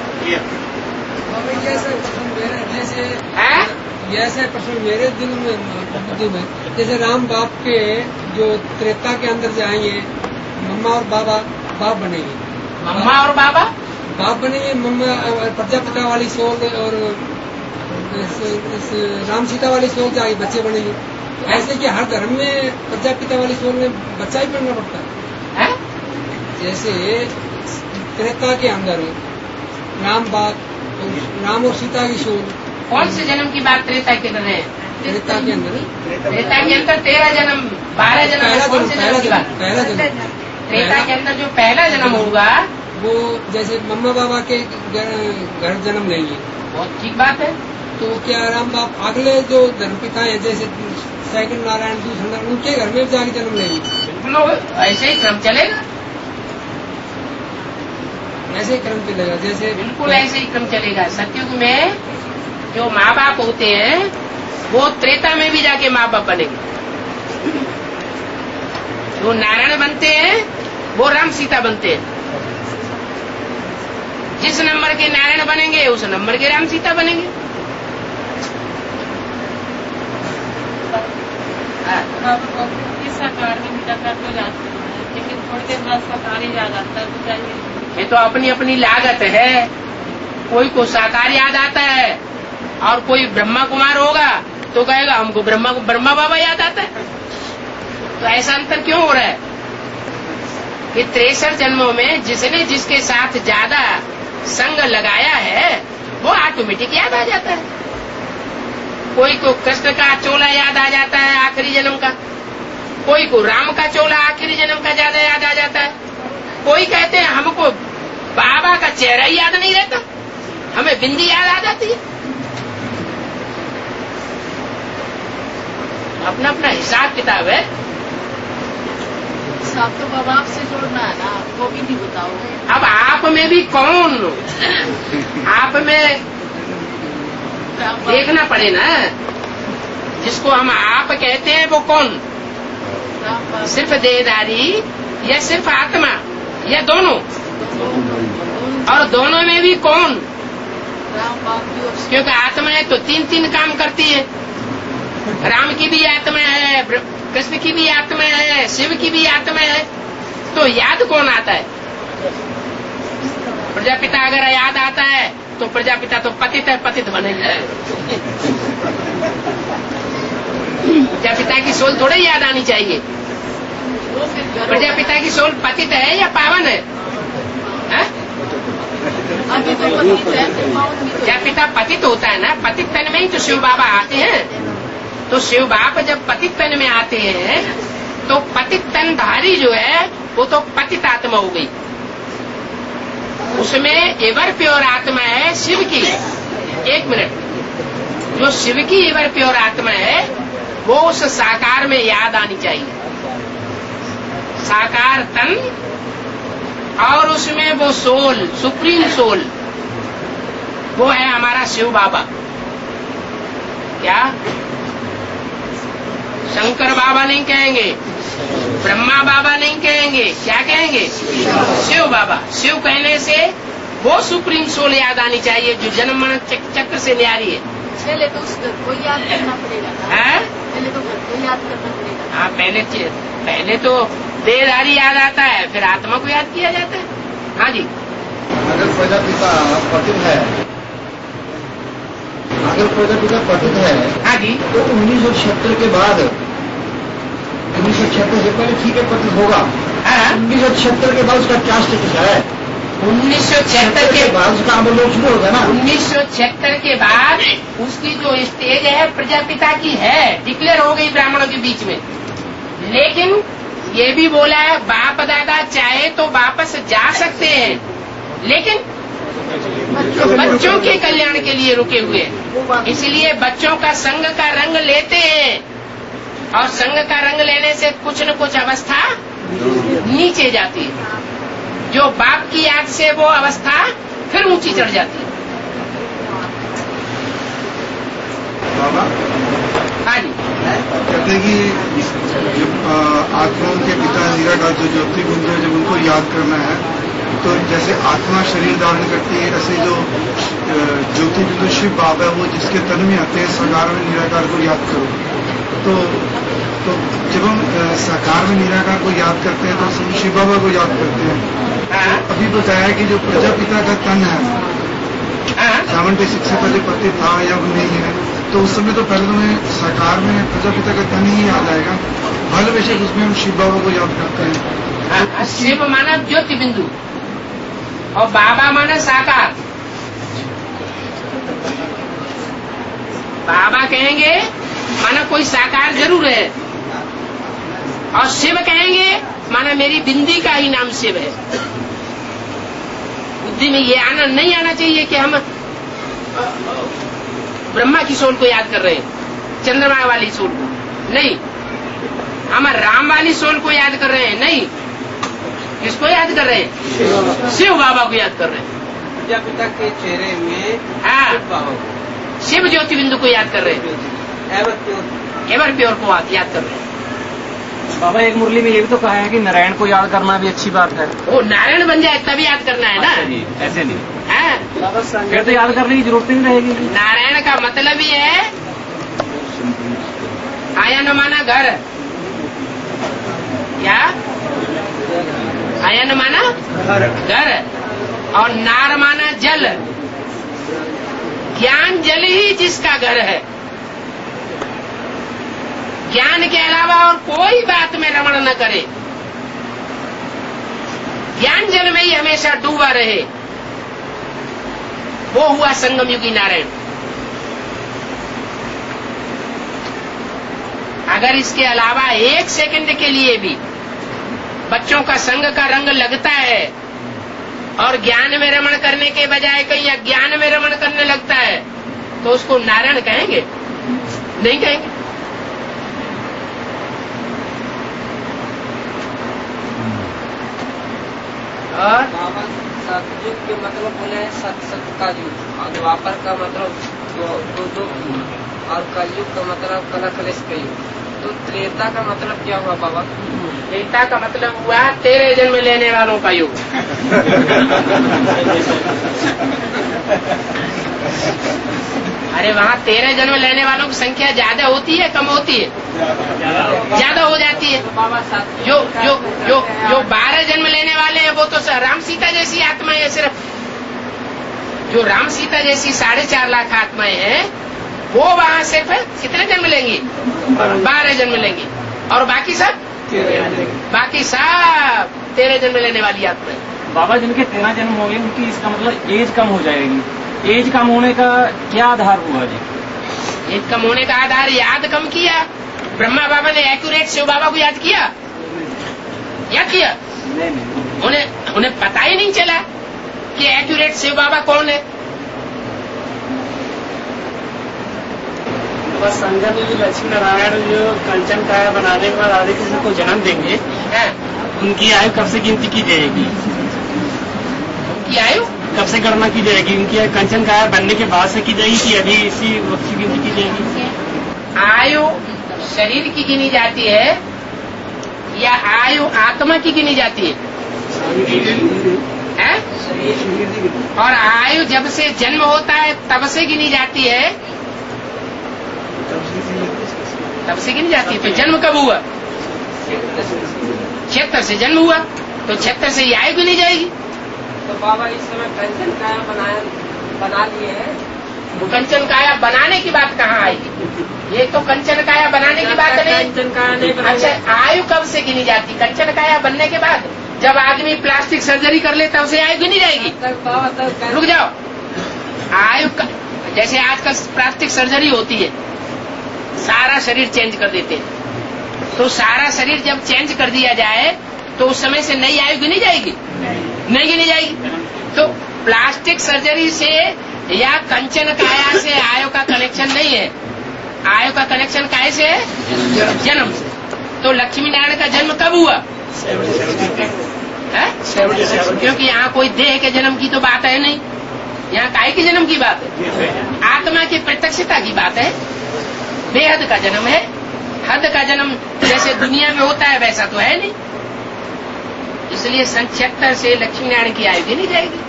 जैसे प्रश्न मेरे दिल में बुद्धि में, जैसे राम बाप के जो त्रेता के अंदर जाएंगे, मम्मा और बाबा बाप बनेंगे। मम्मा और बाबा बाप बनेंगे, मम्मा प्रजापिता वाली सोल और राम सीता वाली सोल जाएगी, बच्चे बनेंगे। ऐसे कि हर धर्म में प्रजापिता वाली सोल में बच्चा ही बनना पड़ता है। जैसे त्रेता के अंदर राम बाप, राम और सीता की सोल। कौन से जन्म की बात त्रेता के कर रहे हैं? त्रेता के अंदर 13 जन्म 12 जन्म। कौन से जन्म की बात? पहला जन्म। त्रेता के अंदर जो पहला जन्म होगा वो जैसे मम्मा बाबा के घर जन्म लेंगे। बहुत ठीक बात है। तो क्या राम बाप अगले जो धर्म पिता है, जैसे सेकंड नारायण, दूसरा नारायण, उनके घर में जाके जन्म लेंगे? बिल्कुल ऐसे ही क्रम चलेगा। ऐसे ही क्रम चलेगा। जैसे बिल्कुल ऐसे ही क्रम चलेगा। सतयुग में जो माँ बाप होते हैं वो त्रेता में भी जाके माँ बाप बनेंगे। जो नारायण बनते हैं वो राम सीता बनते हैं। जिस नंबर के नारायण बनेंगे उस नंबर के राम सीता बनेंगे। साकार में निराकार तो जाते हैं, लेकिन थोड़ी देर बाद साकार ही याद आता है। तो चाहिए ये तो अपनी अपनी लागत है। कोई को साकार याद आता है और कोई ब्रह्मा कुमार होगा तो कहेगा हमको ब्रह्मा बाबा याद आता है। तो ऐसा अंतर क्यों हो रहा है कि 63 जन्मों में जिसने जिसके साथ ज्यादा संग लगाया है वो ऑटोमेटिक याद आ जाता है। कोई को कृष्ण का चोला याद आ जाता है आखिरी जन्म का, कोई को राम का चोला आखिरी जन्म का ज्यादा याद आ जाता है। कोई कहते हैं हमको बाबा का चेहरा ही याद नहीं रहता, हमें बिंदी याद आ जाती है। अपना अपना हिसाब किताब है। हिसाब तो बाबा आपसे जोड़ना है ना, वो भी नहीं बताओ। अब आप में भी कौन, आप में देखना पड़े ना। जिसको हम आप कहते हैं वो कौन? सिर्फ देहधारी या सिर्फ आत्मा या दोनों? और दोनों में भी कौन? क्योंकि आत्मा है तो 3 काम करती है। राम की भी आत्मा है, कृष्ण की भी आत्मा है, शिव की भी आत्मा है। तो याद कौन आता है? प्रजापिता अगर याद आता है तो प्रजापिता तो पतित है, पतित बनेगा। प्रजापिता की सोल थोड़ी याद आनी चाहिए। प्रजापिता की सोल पतित है या पावन है? अभी तो पतित है। प्रजापिता पतित होता है ना, पतित तन में ही तो शिव बाबा आते हैं। तो शिव बाबा जब पतित तन में आते हैं तो पतित तनधारी जो है वो तो पतित आत्मा हो गई। उसमें एवर प्योर आत्मा है शिव की। 1 मिनट, जो शिव की एवर प्योर आत्मा है वो उस साकार में याद आनी चाहिए। साकार तन और उसमें वो सोल, सुप्रीम सोल, वो है हमारा शिव बाबा। क्या शंकर बाबा नहीं कहेंगे, ब्रह्मा बाबा नहीं कहेंगे, क्या कहेंगे? शिव बाबा। शिव कहने से वो सुप्रीम सोल याद आनी चाहिए जो जन्म मरण चक्र से न्यारी है। पहले तो उस घर को याद करना पड़ेगा ना। पहले तो घर को याद करना पड़ेगा। हाँ, पहले तो देहधारी याद आता है, फिर आत्मा को याद किया जाता है। हाँ जी। अगर प्रजापिता पतित है, हाँ जी, तो 1976 के बाद, 1976 से पहले ठीक है पतित होगा। 1976 के बाद उसका क्या स्टेटस है? 1976 के बाद उसका आंदोलन शुरू होगा ना। 1976 के बाद उसकी जो स्टेज है प्रजापिता की है, डिक्लेयर हो गई ब्राह्मणों के बीच में। लेकिन ये भी बोला है बाप दादा चाहे तो वापस जा सकते हैं, लेकिन बच्चों के कल्याण के लिए रुके हुए, इसलिए बच्चों का संग का रंग लेते हैं, और संग का रंग लेने से कुछ न कुछ अवस्था नीचे जाती है। जो बाप की याद से वो अवस्था फिर ऊंची चढ़ जाती है। हाँ जी, कहते हैं कि जब आत्माओं के पिता निराकार जो ज्योति बिंदु है, जब उनको याद करना है तो जैसे आत्मा शरीर धारण करती है, ऐसे जो ज्योति बिंदु शिव बाबा है वो जिसके तन में आते हैं, साकार में निराकार को याद करो। तो जब हम साकार में निराकार को याद करते हैं तो हम शिव बाबा को याद करते हैं। अभी बताया कि जो प्रजापिता का तन है 76 से पहले पति था या नहीं है, तो उस समय तो पहले तो हमें साकार में प्रजापिता का तन ही याद आएगा, भले बेशक उसमें हम शिव बाबा को याद करते हैं। शिव माना ज्योति बिंदु और बाबा माना साकार। बाबा कहेंगे माना कोई साकार जरूर है, और शिव कहेंगे माना मेरी बिंदी का ही नाम शिव है। बुद्धि में ये आना नहीं आना चाहिए कि हम ब्रह्मा की सोल को याद कर रहे हैं, चंद्रमा वाली सोल को नहीं, हम राम वाली सोल को याद कर रहे हैं नहीं। किसको याद कर रहे हैं? शिव बाबा को याद कर रहे हैं। प्रजापिता के चेहरे में हाँ, शिव ज्योति बिंदु को याद कर रहे हैं, एवर प्योर को याद कर रहे हैं। बाबा एक मुरली में ये भी तो कहा है कि नारायण को याद करना भी अच्छी बात है। वो नारायण बन जाए तभी याद करना है ना, ऐसे नहीं है? फिर तो याद करने की जरूरत नहीं रहेगी। नारायण का मतलब ही है आया न माना घर, क्या आया न माना घर, और नार माना जल। ज्ञान जल ही जिसका घर है, ज्ञान के अलावा और कोई बात में रमण न करे, ज्ञान जल में ही हमेशा डूबा रहे, वो हुआ संगम युगी नारायण। अगर इसके अलावा एक सेकंड के लिए भी बच्चों का संग का रंग लगता है और ज्ञान में रमण करने के बजाय कहीं अज्ञान में रमण करने लगता है, तो उसको नारायण कहेंगे? नहीं कहेंगे। और सतयुग के मतलब बोले सत का युग, और द्वापर का मतलब दो और कलयुग का मतलब कलकलेश का युग। तो त्रेता का मतलब क्या हुआ बाबा? त्रेता का मतलब हुआ 13 जन्म लेने वालों का युग। अरे वहाँ 13 जन्म लेने वालों की संख्या ज्यादा होती है कम होती है? ज्यादा हो जाती है। जो जो जो जो 12 जन्म लेने वाले हैं वो तो राम सीता जैसी आत्माएं है। सिर्फ जो राम सीता जैसी 4.5 लाख आत्माएं हैं वो वहाँ सिर्फ कितने जन्म लेंगी? 12 जन्म लेंगी, और बाकी सब 13 जन्म लेने वाली आत्माएं। बाबा जिनके 13 जन्म हो गए उनकी इसका मतलब एज कम हो जाएगी। एज कम होने का क्या आधार हुआ जी? एज कम होने का आधार याद कम किया। ब्रह्मा बाबा ने एक्यूरेट शिव बाबा को याद किया? याद किया? नहीं। उन्हें पता ही नहीं चला कि एक्यूरेट शिव बाबा कौन है। बस संगम में जो लक्ष्मी नारायण जो कंचन काया बनाने के बाद राधे कृष्ण को जन्म देंगे, उनकी आयु कब से गिनती की जाएगी? उनकी आयु कब से गणना की जाएगी? उनकी कंचन काया बनने के बाद से की जाएगी कि अभी इसी वक्त की गिनती की जाएगी? आयु शरीर की गिनी जाती है या आयु आत्मा की गिनी जाती है? और आयु जब से जन्म होता है तब से गिनी जाती है, तब से गिनी जाती है। तो जन्म कब हुआ? 76 से जन्म हुआ, तो 76 से आयु गिनी जाएगी। तो बाबा इस समय कंचन काया बना लिए हैं। कंचन काया बनाने की बात कहाँ आएगी? ये तो कंचन काया बनाने की बात नहीं। कंचन काया नहीं बनाई। अच्छा, आयु कब से गिनी जाती? कंचन काया बनने के बाद जब आदमी प्लास्टिक सर्जरी कर लेता है उसे आयु गिनी जाएगी? रुक जाओ, आयु जैसे आजकल प्लास्टिक सर्जरी होती है, सारा शरीर चेंज कर देते हैं, तो सारा शरीर जब चेंज कर दिया जाए तो उस समय से नई आयु गिनी जाएगी? नहीं गिनी जाएगी। तो प्लास्टिक सर्जरी से या कंचन काया से आयु का कनेक्शन नहीं है। आयु का कनेक्शन काय से है? जन्म से। तो लक्ष्मी नारायण का जन्म कब हुआ? क्योंकि यहाँ कोई देह के जन्म की तो बात है नहीं, यहाँ काय के जन्म की बात है? आत्मा की प्रत्यक्षता की बात है। बेहद का जन्म है। हद का जन्म जैसे दुनिया में होता है वैसा तो है नहीं। इसलिए सन 76 से लक्ष्मी नारायण की आयु गिनी जाएगी।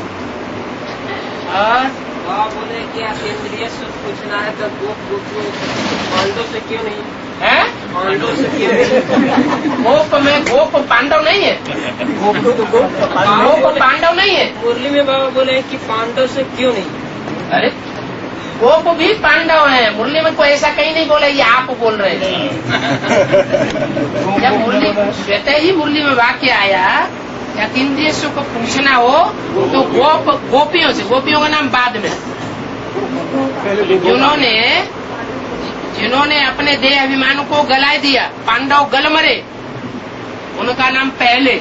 और बोले कि इंद्रिय सुख पूछना है तो पांडव से क्यों नहीं है? पांडव से क्यों नहीं? गोप में गोप पांडव नहीं है। गोप पांडव नहीं है। मुरली में बाबा बोले कि पांडव से क्यों नहीं? अरे गोप भी पांडव है। मुरली में कोई ऐसा कहीं नहीं बोला, ये आप बोल रहे हैं। जब मुरली स्वतः ही मुरली में वाक्य आया इंद्रिय सुख पूछना हो तो गोपियों से, गोपियों का नाम बाद में, जिन्होंने अपने देह अभिमान को गला दिया, पांडव गल मरे, उनका नाम पहले,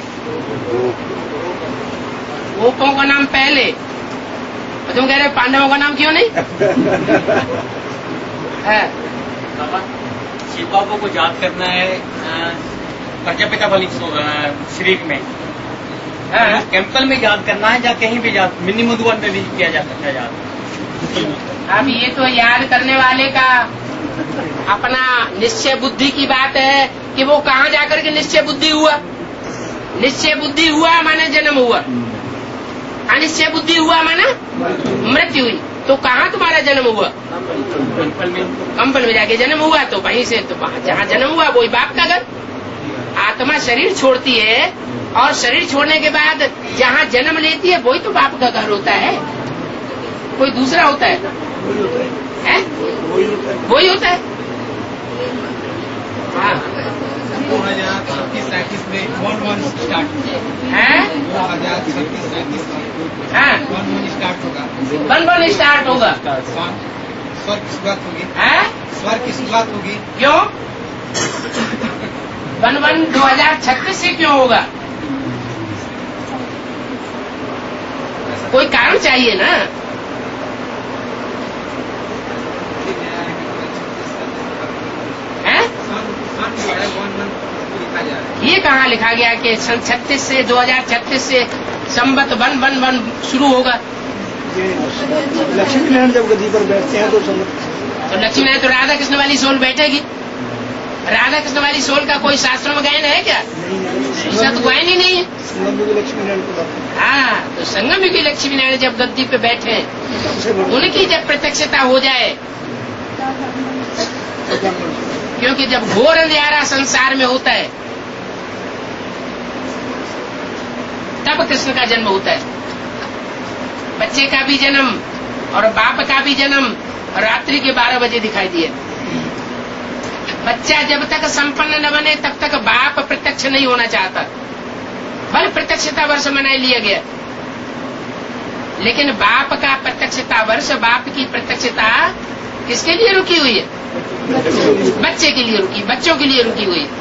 गोपों का नाम पहले। तुम कह रहे पांडवों का नाम क्यों नहीं है? शिव बाबू को याद करना है प्रजापिता वाली शरीर में, टेम्पल में याद करना है या कहीं भी याद, मिनी मधुबन में भी किया जा सकता है याद। अब ये तो याद करने वाले का अपना निश्चय बुद्धि की बात है कि वो कहाँ जाकर के निश्चय बुद्धि हुआ। निश्चय बुद्धि हुआ माने जन्म हुआ, अनिश्चय बुद्धि हुआ माना मृत्यु हुई। तो कहाँ तुम्हारा जन्म हुआ? कंपल में जाके जन्म हुआ। तो वहीं से तो जहाँ जन्म हुआ वही बाप का घर। आत्मा शरीर छोड़ती है और शरीर छोड़ने के बाद जहाँ जन्म लेती है वही तो बाप का घर होता है। कोई दूसरा होता है? वही होता है। हाँ 2036 में 1-1 स्टार्ट है। 2036 हाँ 1-1 स्टार्ट होगा। 1-1 स्टार्ट होगा। स्वर्ग की शुरुआत होगी। है स्वर्ग की शुरुआत होगी। क्यों? 1-1 2036 से क्यों होगा? कोई कारण चाहिए ना। है? ये कहाँ लिखा गया कि सन 36 से 2036 से संवत 1-1 शुरू होगा? लक्ष्मी नारायण जब गद्दी पर बैठते हैं तो लक्ष्मी नारायण तो राधा कृष्ण वाली सोल बैठेगी। राधा कृष्ण वाली सोल का कोई शास्त्रों में गायन है क्या? ऐसा तो गायन ही नहीं है। लक्ष्मी नारायण हाँ, तो संगम की लक्ष्मी नारायण जब गद्दी पे बैठे उनकी जब प्रत्यक्षता हो जाए, क्योंकि जब घोर अंधियारा संसार में होता है तब कृष्ण का जन्म होता है। बच्चे का भी जन्म और बाप का भी जन्म रात्रि के 12 बजे दिखाई दिए। बच्चा जब तक संपन्न न बने तब तक बाप प्रत्यक्ष नहीं होना चाहता। बल प्रत्यक्षता वर्ष मना लिया गया, लेकिन बाप का प्रत्यक्षता वर्ष, बाप की प्रत्यक्षता किसके लिए रुकी हुई है? बच्चे के लिए रुकी, बच्चों के लिए रुकी हुई है।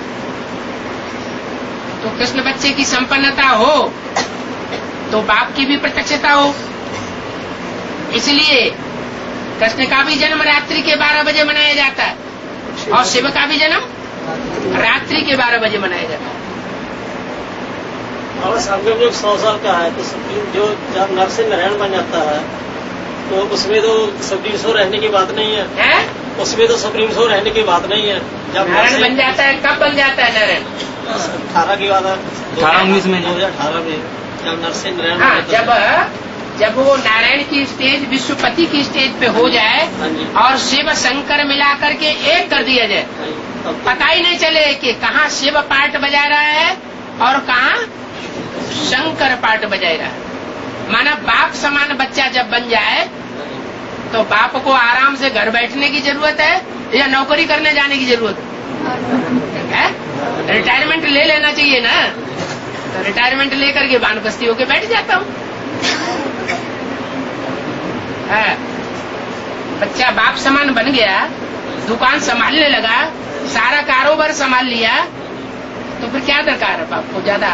तो कृष्ण बच्चे की संपन्नता हो तो बाप की भी प्रत्यक्षता हो। इसलिए कृष्ण का भी जन्म रात्रि के 12 बजे मनाया जाता है और शिव का भी जन्म रात्रि के 12 बजे मनाया जाता है। और संगम जो 100 साल का है तो जो जब नरसिंह नारायण बन जाता है तो उसमें तो सुप्रीम शो रहने की बात नहीं है, उसमें तो सुप्रीम शो रहने की बात नहीं है। जब नारायण बन जाता है, कब बन जाता है नारायण? 18 की बात है, 18-19 में, 2018 में जब नरसिंह नारायण। हाँ, जब वो नारायण की स्टेज विश्वपति की स्टेज पे हो जाए और शिव शंकर मिला करके एक कर दिया जाए, पता ही नहीं चले कि कहाँ शिव पार्ट बजा रहा है और कहाँ शंकर पार्ट बजा रहा है। माना बाप समान बच्चा जब बन जाए तो बाप को आराम से घर बैठने की जरूरत है या नौकरी करने जाने की जरूरत है? रिटायरमेंट ले लेना चाहिए ना। तो रिटायरमेंट लेकर के वानप्रस्थी होके बैठ जाता हूँ। बच्चा बाप समान बन गया, दुकान संभालने लगा, सारा कारोबार संभाल लिया तो फिर क्या दरकार है बाप को ज्यादा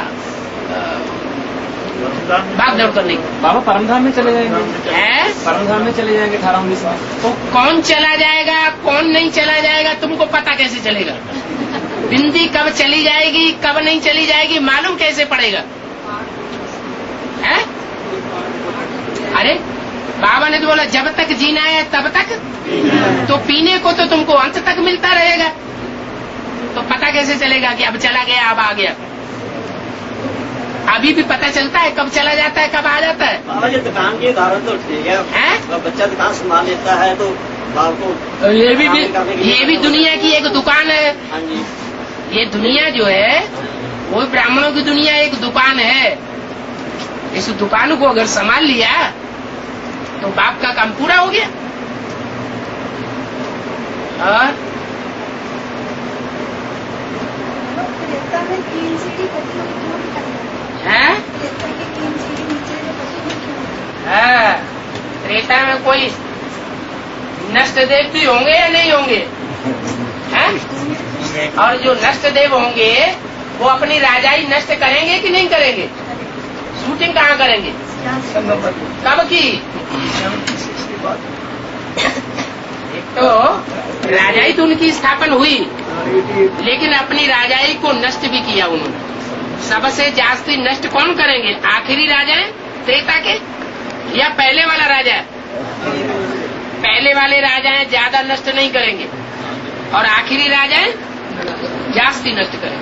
भाग दौड़ करने की? बाबा परमधाम में चले जाएंगे, परमधाम में चले जाएंगे 18-19 में। तो कौन चला जाएगा कौन नहीं चला जाएगा तुमको पता कैसे चलेगा? बिंदी कब चली जाएगी कब नहीं चली जाएगी मालूम कैसे पड़ेगा? है? अरे बाबा ने तो बोला जब तक जीना है तब तक, तो पीने को तो तुमको अंत तक मिलता रहेगा, तो पता कैसे चलेगा कि अब चला गया अब आ गया? अभी भी पता चलता है कब चला जाता है कब आ जाता है? बाबा जी दुकान की उदाहरण तो ठीक है, बच्चा दुकान संभाल लेता है तो बाप को ये भी दुनिया की एक दुकान है। हाँ जी, ये दुनिया जो है वो ब्राह्मणों की दुनिया एक दुकान है। इस दुकान को अगर संभाल लिया तो बाप का काम पूरा हो गया। और त्रेता में कोई नष्ट देव भी होंगे या नहीं होंगे? हैं? और जो नष्ट देव होंगे वो अपनी राजाई नष्ट करेंगे कि नहीं करेंगे? शूटिंग कहाँ करेंगे? कब की? एक तो राजाई तो उनकी स्थापन हुई लेकिन अपनी राजाई को नष्ट भी किया उन्होंने। सबसे जास्ती नष्ट कौन करेंगे? आखिरी राजा है त्रेता के या पहले वाला राजा है? पहले वाले राजा है ज्यादा नष्ट नहीं करेंगे और आखिरी राजा है जास्ती नष्ट करेंगे।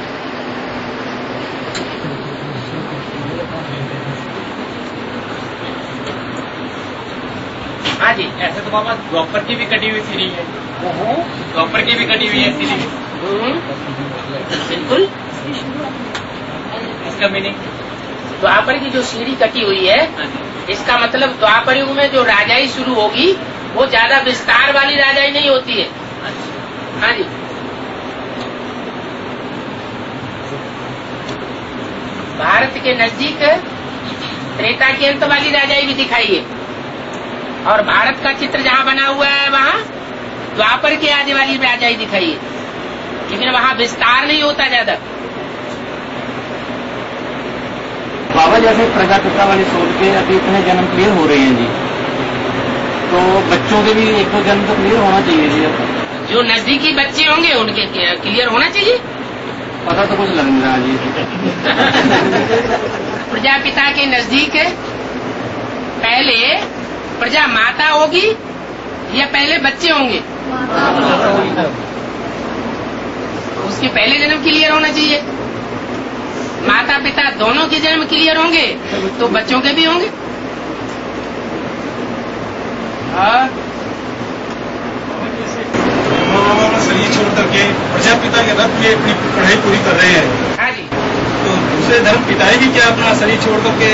हाँ जी, ऐसे तो बाबा द्वापर की भी कटी हुई सीढ़ी है, द्वापर की भी कटी हुई है सीढ़ी। बिल्कुल, इसका मीनिंग द्वापर की जो सीढ़ी कटी हुई है इसका मतलब द्वापर युग में जो राजाई शुरू होगी वो ज्यादा विस्तार वाली राजाई नहीं होती है। हाँ जी, भारत के नजदीक त्रेता की अंत वाली राजाई भी दिखाई है और भारत का चित्र जहाँ बना हुआ है वहाँ द्वापर के आदि वाली राजाई दिखाई है, लेकिन वहाँ विस्तार नहीं होता ज्यादा। बाबा जैसे प्रजापिता वाली सोच के अभी इतने जन्म क्लियर हो रहे हैं जी, तो बच्चों के भी एक दो जन्म तो क्लियर होना चाहिए जी। जो नजदीकी बच्चे होंगे उनके क्लियर होना चाहिए। पता तो कुछ लग नहीं रहा जी। प्रजापिता के नजदीक पहले प्रजा माता होगी या पहले बच्चे होंगे? उसके पहले जन्म क्लियर होना चाहिए। माता पिता दोनों के जन्म क्लियर होंगे तो बच्चों के भी होंगे। शरीर छोड़ करके प्रजापिता के रथ में अपनी पढ़ाई पूरी कर रहे हैं। हाँ जी, तो दूसरे धर्म पिताएं भी क्या अपना शरीर छोड़ करके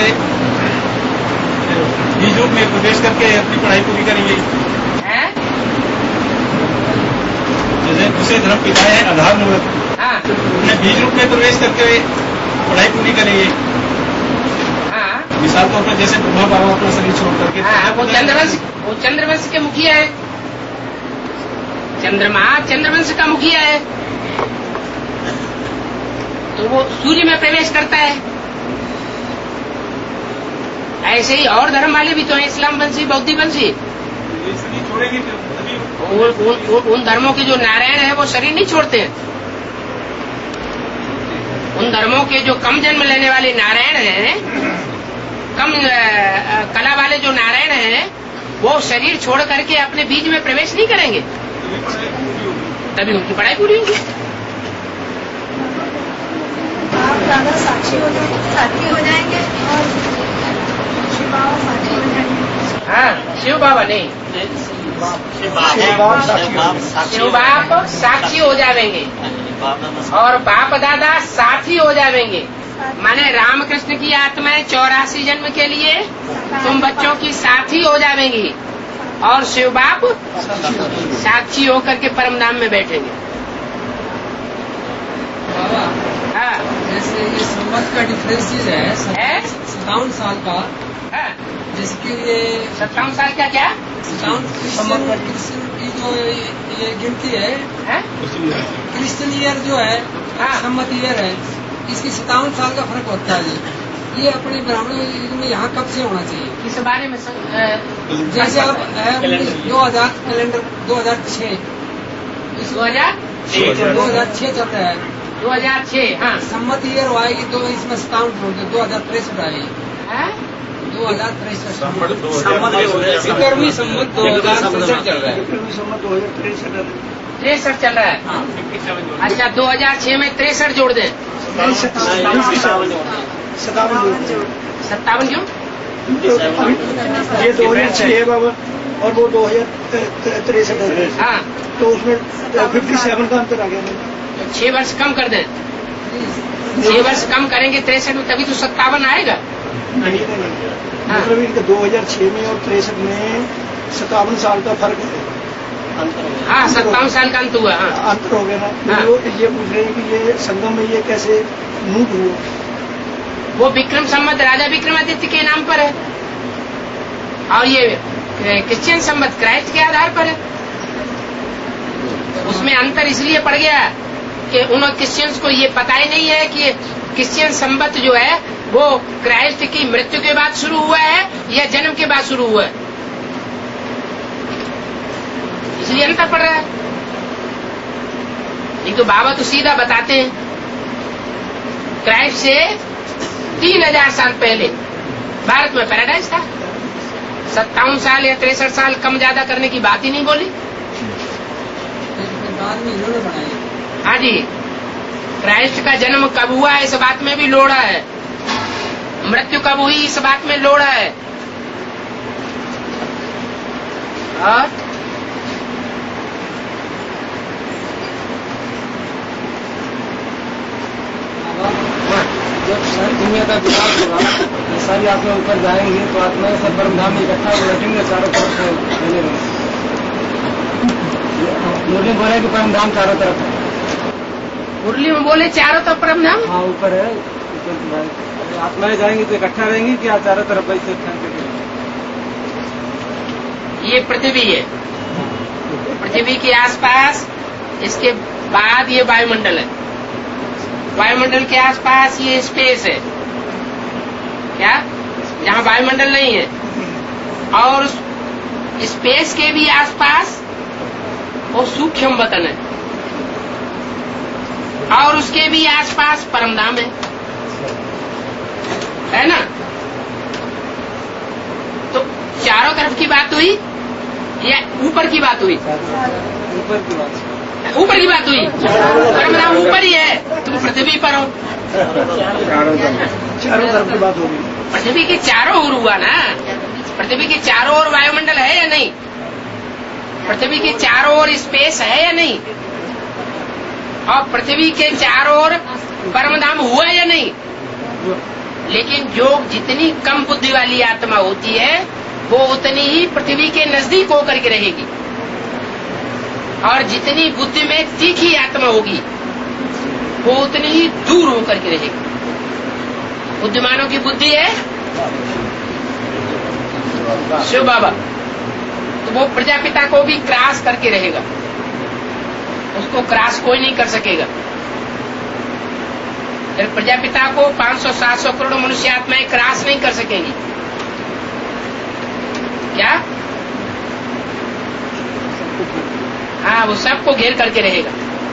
बीज रूप में प्रवेश करके अपनी पढ़ाई पूरी करेंगे? जैसे दूसरे धर्म पिताएं हैं आधार मूलक, अपने बीज रूप में प्रवेश करके पढ़ाई पूरी करेंगे। मिसाल तौर पर जैसे ब्रह्मा बाबा अपना शरीर छोड़ करके वो चंद्रवंश के मुखिया है। चंद्रमा चंद्रवंश का मुखिया है तो वो सूर्य में प्रवेश करता है। ऐसे ही और धर्म वाले भी तो हैं, इस्लाम वंशी बौद्ध वंशी। उन धर्मों के जो नारायण है वो शरीर नहीं छोड़ते हैं। उन धर्मों के जो कम जन्म लेने वाले नारायण हैं, कम कला वाले जो नारायण हैं, वो शरीर छोड़ करके अपने बीज में प्रवेश नहीं करेंगे, तभी उनकी पढ़ाई पूरी होगी। आप ज्यादा साक्षी हो जाएंगे और शिव बाबा साक्षी हो जाएंगे। हाँ, शिव बाबा नहीं, शिव बाप साक्षी हो जाएंगे और बाप दादा साथी हो जाएंगे। माने रामकृष्ण की आत्माएं 84 जन्म के लिए तुम बच्चों की साथी हो जाएंगी और शिव बाप साक्षी होकर के परम धाम में बैठेंगे। हाँ, जैसे ये संवत का डिफरेंस है 57 साल का, जिसके लिए 57 साल का क्या क्रिश्चियन की जो ये गिनती है क्रिश्चियन ईयर जो है सम्मत ईयर है, इसकी 57 साल का फर्क होता है। ये अपने ब्राह्मण में यहाँ कब से होना चाहिए? इस बारे में जैसे आप 2000 कैलेंडर 2006 चल रहा है 2006 हाँ सम्मत ईयर आएगी तो इसमें 57 2063 आएगी 2063 सम्मत 2063 चल रहा है 63 चल रहा है। अच्छा 2006 में 63 जोड़ दें 57 क्यों? ये 2006 है बाबा और वो 2063 है। हाँ तो उसमें 57 का अंतर आ गया। 6 वर्ष कम कर दें, 6 वर्ष कम करेंगे 63 में तभी तो 57 आएगा। नहीं मतलब इनका 2006 में और 63 में 57 साल का फर्क है। हाँ 57 साल का अंत हुआ। हाँ अंतर हो गया ना। हाँ। ये पूछ रहे हैं कि ये संगम में ये कैसे मूव हुआ? वो विक्रम संवत राजा विक्रमादित्य के नाम पर है और ये क्रिश्चियन संवत क्राइस्ट के आधार पर है। उसमें अंतर इसलिए पड़ गया कि उन क्रिश्चियंस को ये पता ही नहीं है कि क्रिश्चियन संवत जो है वो क्राइस्ट की मृत्यु के बाद शुरू हुआ है या जन्म के बाद शुरू हुआ है, इसलिए अंतर पड़ रहा है। एक तो बाबा तो सीधा बताते हैं क्राइस्ट से 3000 साल पहले भारत में पैराडाइज था। 57 साल या 63 साल कम ज्यादा करने की बात ही नहीं बोली। हाँ जी, क्राइस्ट का जन्म कब हुआ है इस बात में भी लोड़ा है, मृत्यु कब हुई इस बात में लोड़ा है। और जब सारी दुनिया का विकास होगा, ये सारी आत्मा ऊपर जाएंगे तो आत्माएं सब परम धाम में इकट्ठा बैठेंगे चारों तरफ से फैलेंगे। मुरली बोले कि परम धाम चारों तरफ है। मुरली में बोले चारों तरफ परम धाम? हाँ ऊपर है, आत्माएं जाएंगी तो इकट्ठा रहेंगी क्या चारों तरफ ऐसे फैलते? ये पृथ्वी है, पृथ्वी के आसपास, इसके बाद ये वायुमंडल है, वायुमंडल के आसपास ये स्पेस है क्या, जहाँ वायुमंडल नहीं है, और स्पेस के भी आसपास वो सूक्ष्म वतन है, और उसके भी आसपास परमधाम है ना। तो चारों तरफ की बात हुई या ऊपर की बात हुई? ऊपर की बात हुई। परमधाम ऊपर ही है, तुम पृथ्वी पर हो। चारों तरफ की बात होगी। पृथ्वी के चारों ओर हुआ ना, पृथ्वी के चारों ओर वायुमंडल है या नहीं, पृथ्वी के चारों ओर स्पेस है या नहीं, और पृथ्वी के चारों ओर परमधाम हुआ या नहीं। लेकिन जो जितनी कम बुद्धि वाली आत्मा होती है वो उतनी ही पृथ्वी के नजदीक होकर के रहेगी, और जितनी बुद्धि में तीखी आत्मा होगी वो उतनी ही दूर होकर के रहेगी। बुद्धिमानों की बुद्धि है शिव बाबा, तो वो प्रजापिता को भी क्रॉस करके रहेगा, उसको क्रॉस कोई नहीं कर सकेगा। फिर प्रजापिता को 500-700 करोड़ मनुष्य आत्माएं क्रॉस नहीं कर सकेंगी क्या? हाँ, वो सबको घेर करके रहेगा।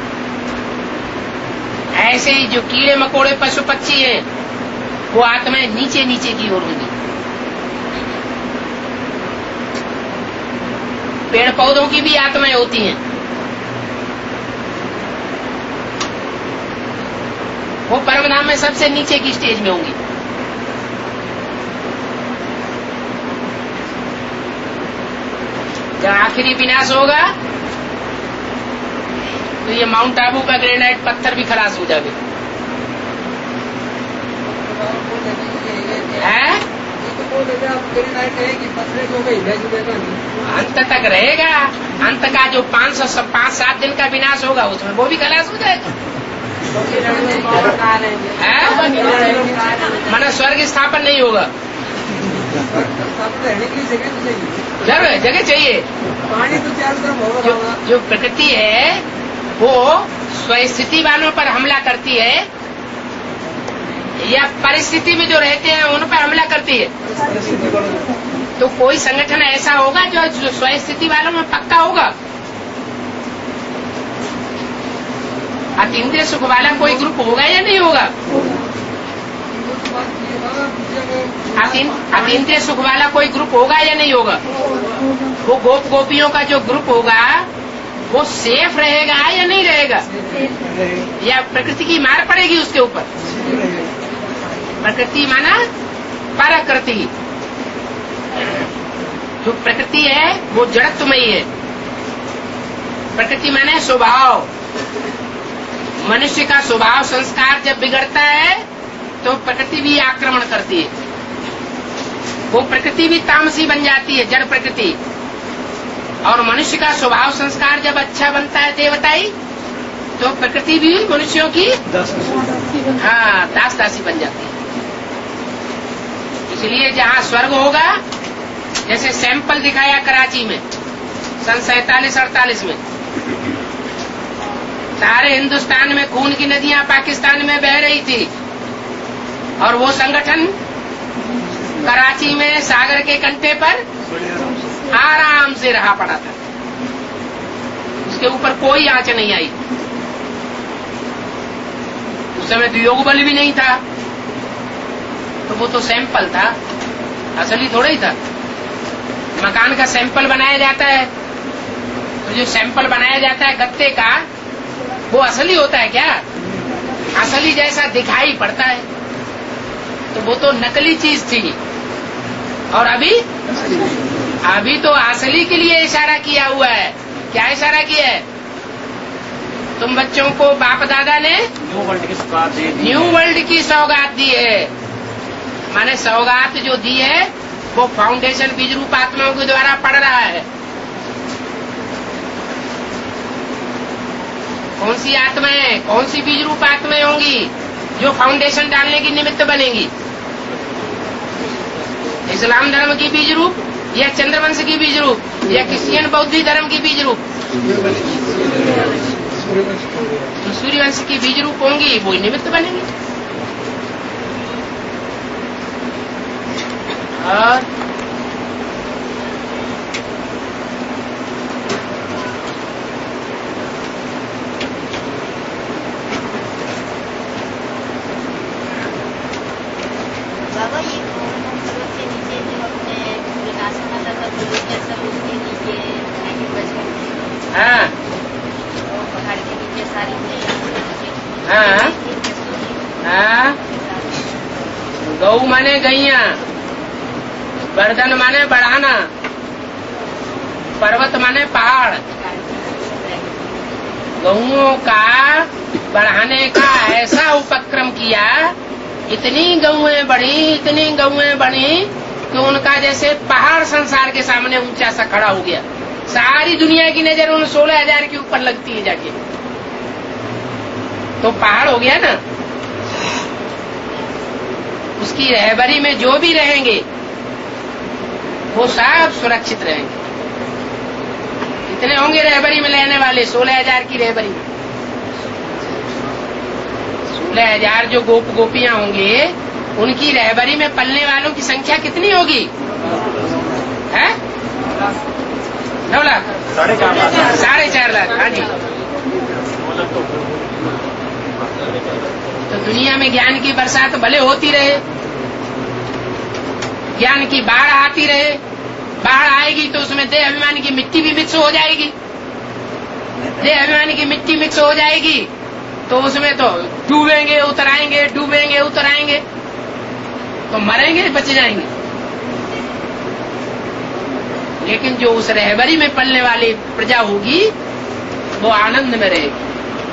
ऐसे ही जो कीड़े मकोड़े पशु पक्षी हैं वो आत्माएं नीचे नीचे की ओर होंगी। पेड़ पौधों की भी आत्माएं होती हैं, वो परमधाम में सबसे नीचे की स्टेज में होंगी। जब आखिरी विनाश होगा तो ये माउंट आबू का ग्रेनाइट पत्थर भी खलास हो जाएगा। अंत तक रहेगा, अंत का जो 5-7 दिन का विनाश होगा उसमें वो भी खलास हो जाएगा। माना स्वर्ग स्थापन नहीं होगा। रहने के लिए जगह तो चाहिए, जगह चाहिए। पानी तो चारों तरफ होगा। जो प्रकृति है वो स्वस्थिति वालों पर हमला करती है या परिस्थिति में जो रहते हैं उन पर हमला करती है? तो कोई संगठन ऐसा होगा जो स्वस्थिति वालों में पक्का होगा। अतीन्द्रिय सुख वाला कोई ग्रुप होगा या नहीं होगा? अतीन्द्रिय सुख वाला कोई ग्रुप होगा या नहीं होगा? वो गोप गोपियों का जो ग्रुप होगा वो सेफ रहेगा या नहीं रहेगा? या प्रकृति की मार पड़ेगी उसके ऊपर? प्रकृति माना पराकृति। जो प्रकृति है वो जड़त्वमयी है। प्रकृति माने स्वभाव। मनुष्य का स्वभाव संस्कार जब बिगड़ता है तो प्रकृति भी आक्रमण करती है। वो प्रकृति भी तामसी बन जाती है, जड़ प्रकृति। और मनुष्य का स्वभाव संस्कार जब अच्छा बनता है देवताई, तो प्रकृति भी मनुष्यों की दास दासी बन जाती है। इसलिए जहाँ स्वर्ग होगा, जैसे सैंपल दिखाया कराची में सन 47-48 में, सारे हिंदुस्तान में खून की नदियां पाकिस्तान में बह रही थी और वो संगठन कराची में सागर के कंठे पर आराम से रहा पड़ा था। उसके ऊपर कोई आंच नहीं आई। उस समय तो योग बल भी नहीं था, तो वो तो सैंपल था, असली थोड़ा ही था। मकान का सैंपल बनाया जाता है, तो जो सैंपल बनाया जाता है गत्ते का, वो असली होता है क्या? असली जैसा दिखाई पड़ता है, तो वो तो नकली चीज थी। और अभी तो असली के लिए इशारा किया हुआ है। क्या इशारा किया है? तुम बच्चों को बाप दादा ने न्यू वर्ल्ड की सौगात दी है। माने सौगात जो दी है वो फाउंडेशन बीज रूप आत्माओं के द्वारा पढ़ रहा है। कौन सी आत्माएं, कौन सी बीज रूप आत्माएं होंगी जो फाउंडेशन डालने की निमित्त बनेगी? इस्लाम धर्म की बीज रूप या चंद्रवंश की बीज रूप या क्रिश्चियन बौद्ध धर्म की बीज रूप? जो सूर्यवंश की बीज रूप होंगी वो निमित्त बनेंगी। और बाबा ये के नीचे जो अपने विकास माता का गुरु है सब उसके नीचे हाँ पहाड़ के नीचे सारी गौ माने गैया, वर्धन माने बढ़ाना, पर्वत माने पहाड़। गौओं का बढ़ाने का ऐसा उपक्रम किया, इतनी गौएं बढ़ी कि उनका जैसे पहाड़ संसार के सामने ऊंचा सा खड़ा हो गया। सारी दुनिया की नजर उन 16,000 के ऊपर लगती है जाके, तो पहाड़ हो गया ना। उसकी रहबरी में जो भी रहेंगे वो सब सुरक्षित रहेंगे। कितने होंगे रहबरी में रहने वाले? 16,000 की रहबरी में 16,000 जो गोप गोपियां होंगे, उनकी रहबरी में पलने वालों की संख्या कितनी होगी? है 9 लाख, 4.5 लाख। हाँ जी। तो दुनिया में ज्ञान की बरसात भले होती रहे, ज्ञान की बाढ़ आती रहे। बाढ़ आएगी तो उसमें देह अभिमान की मिट्टी भी मिक्स हो जाएगी। देह अभिमान की मिट्टी मिक्स हो जाएगी तो उसमें तो डूबेंगे उतर आएंगे, डूबेंगे उतर आएंगे, तो मरेंगे बच जाएंगे। लेकिन जो उस रहबरी में पलने वाली प्रजा होगी वो आनंद में रहेगी।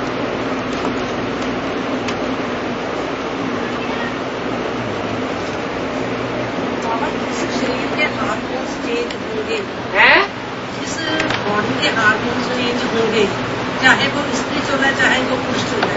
शरीर के हार्मोन्स चेंज होंगे, इस बॉडी के हार्मोन्स चेंज होंगे, चाहे वो स्त्री चले चाहे वो पुरुष चले,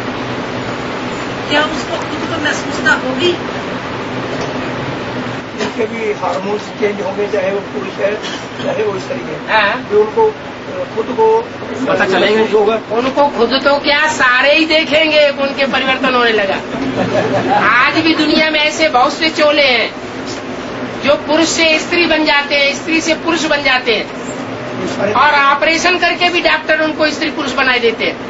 क्या उसको खुद को महसूसता होगी? उसके भी हार्मोन्स चेंज होंगे, चाहे वो पुरुष है चाहे वो स्त्री है, जो उनको खुद को पता चलेगा होगा। उनको खुद तो क्या, सारे ही देखेंगे उनके परिवर्तन होने लगा। आज भी दुनिया में ऐसे बहुत से चोले हैं जो पुरुष से स्त्री बन जाते हैं, स्त्री से पुरुष बन जाते हैं, और ऑपरेशन करके भी डॉक्टर उनको स्त्री पुरुष बनाए देते हैं।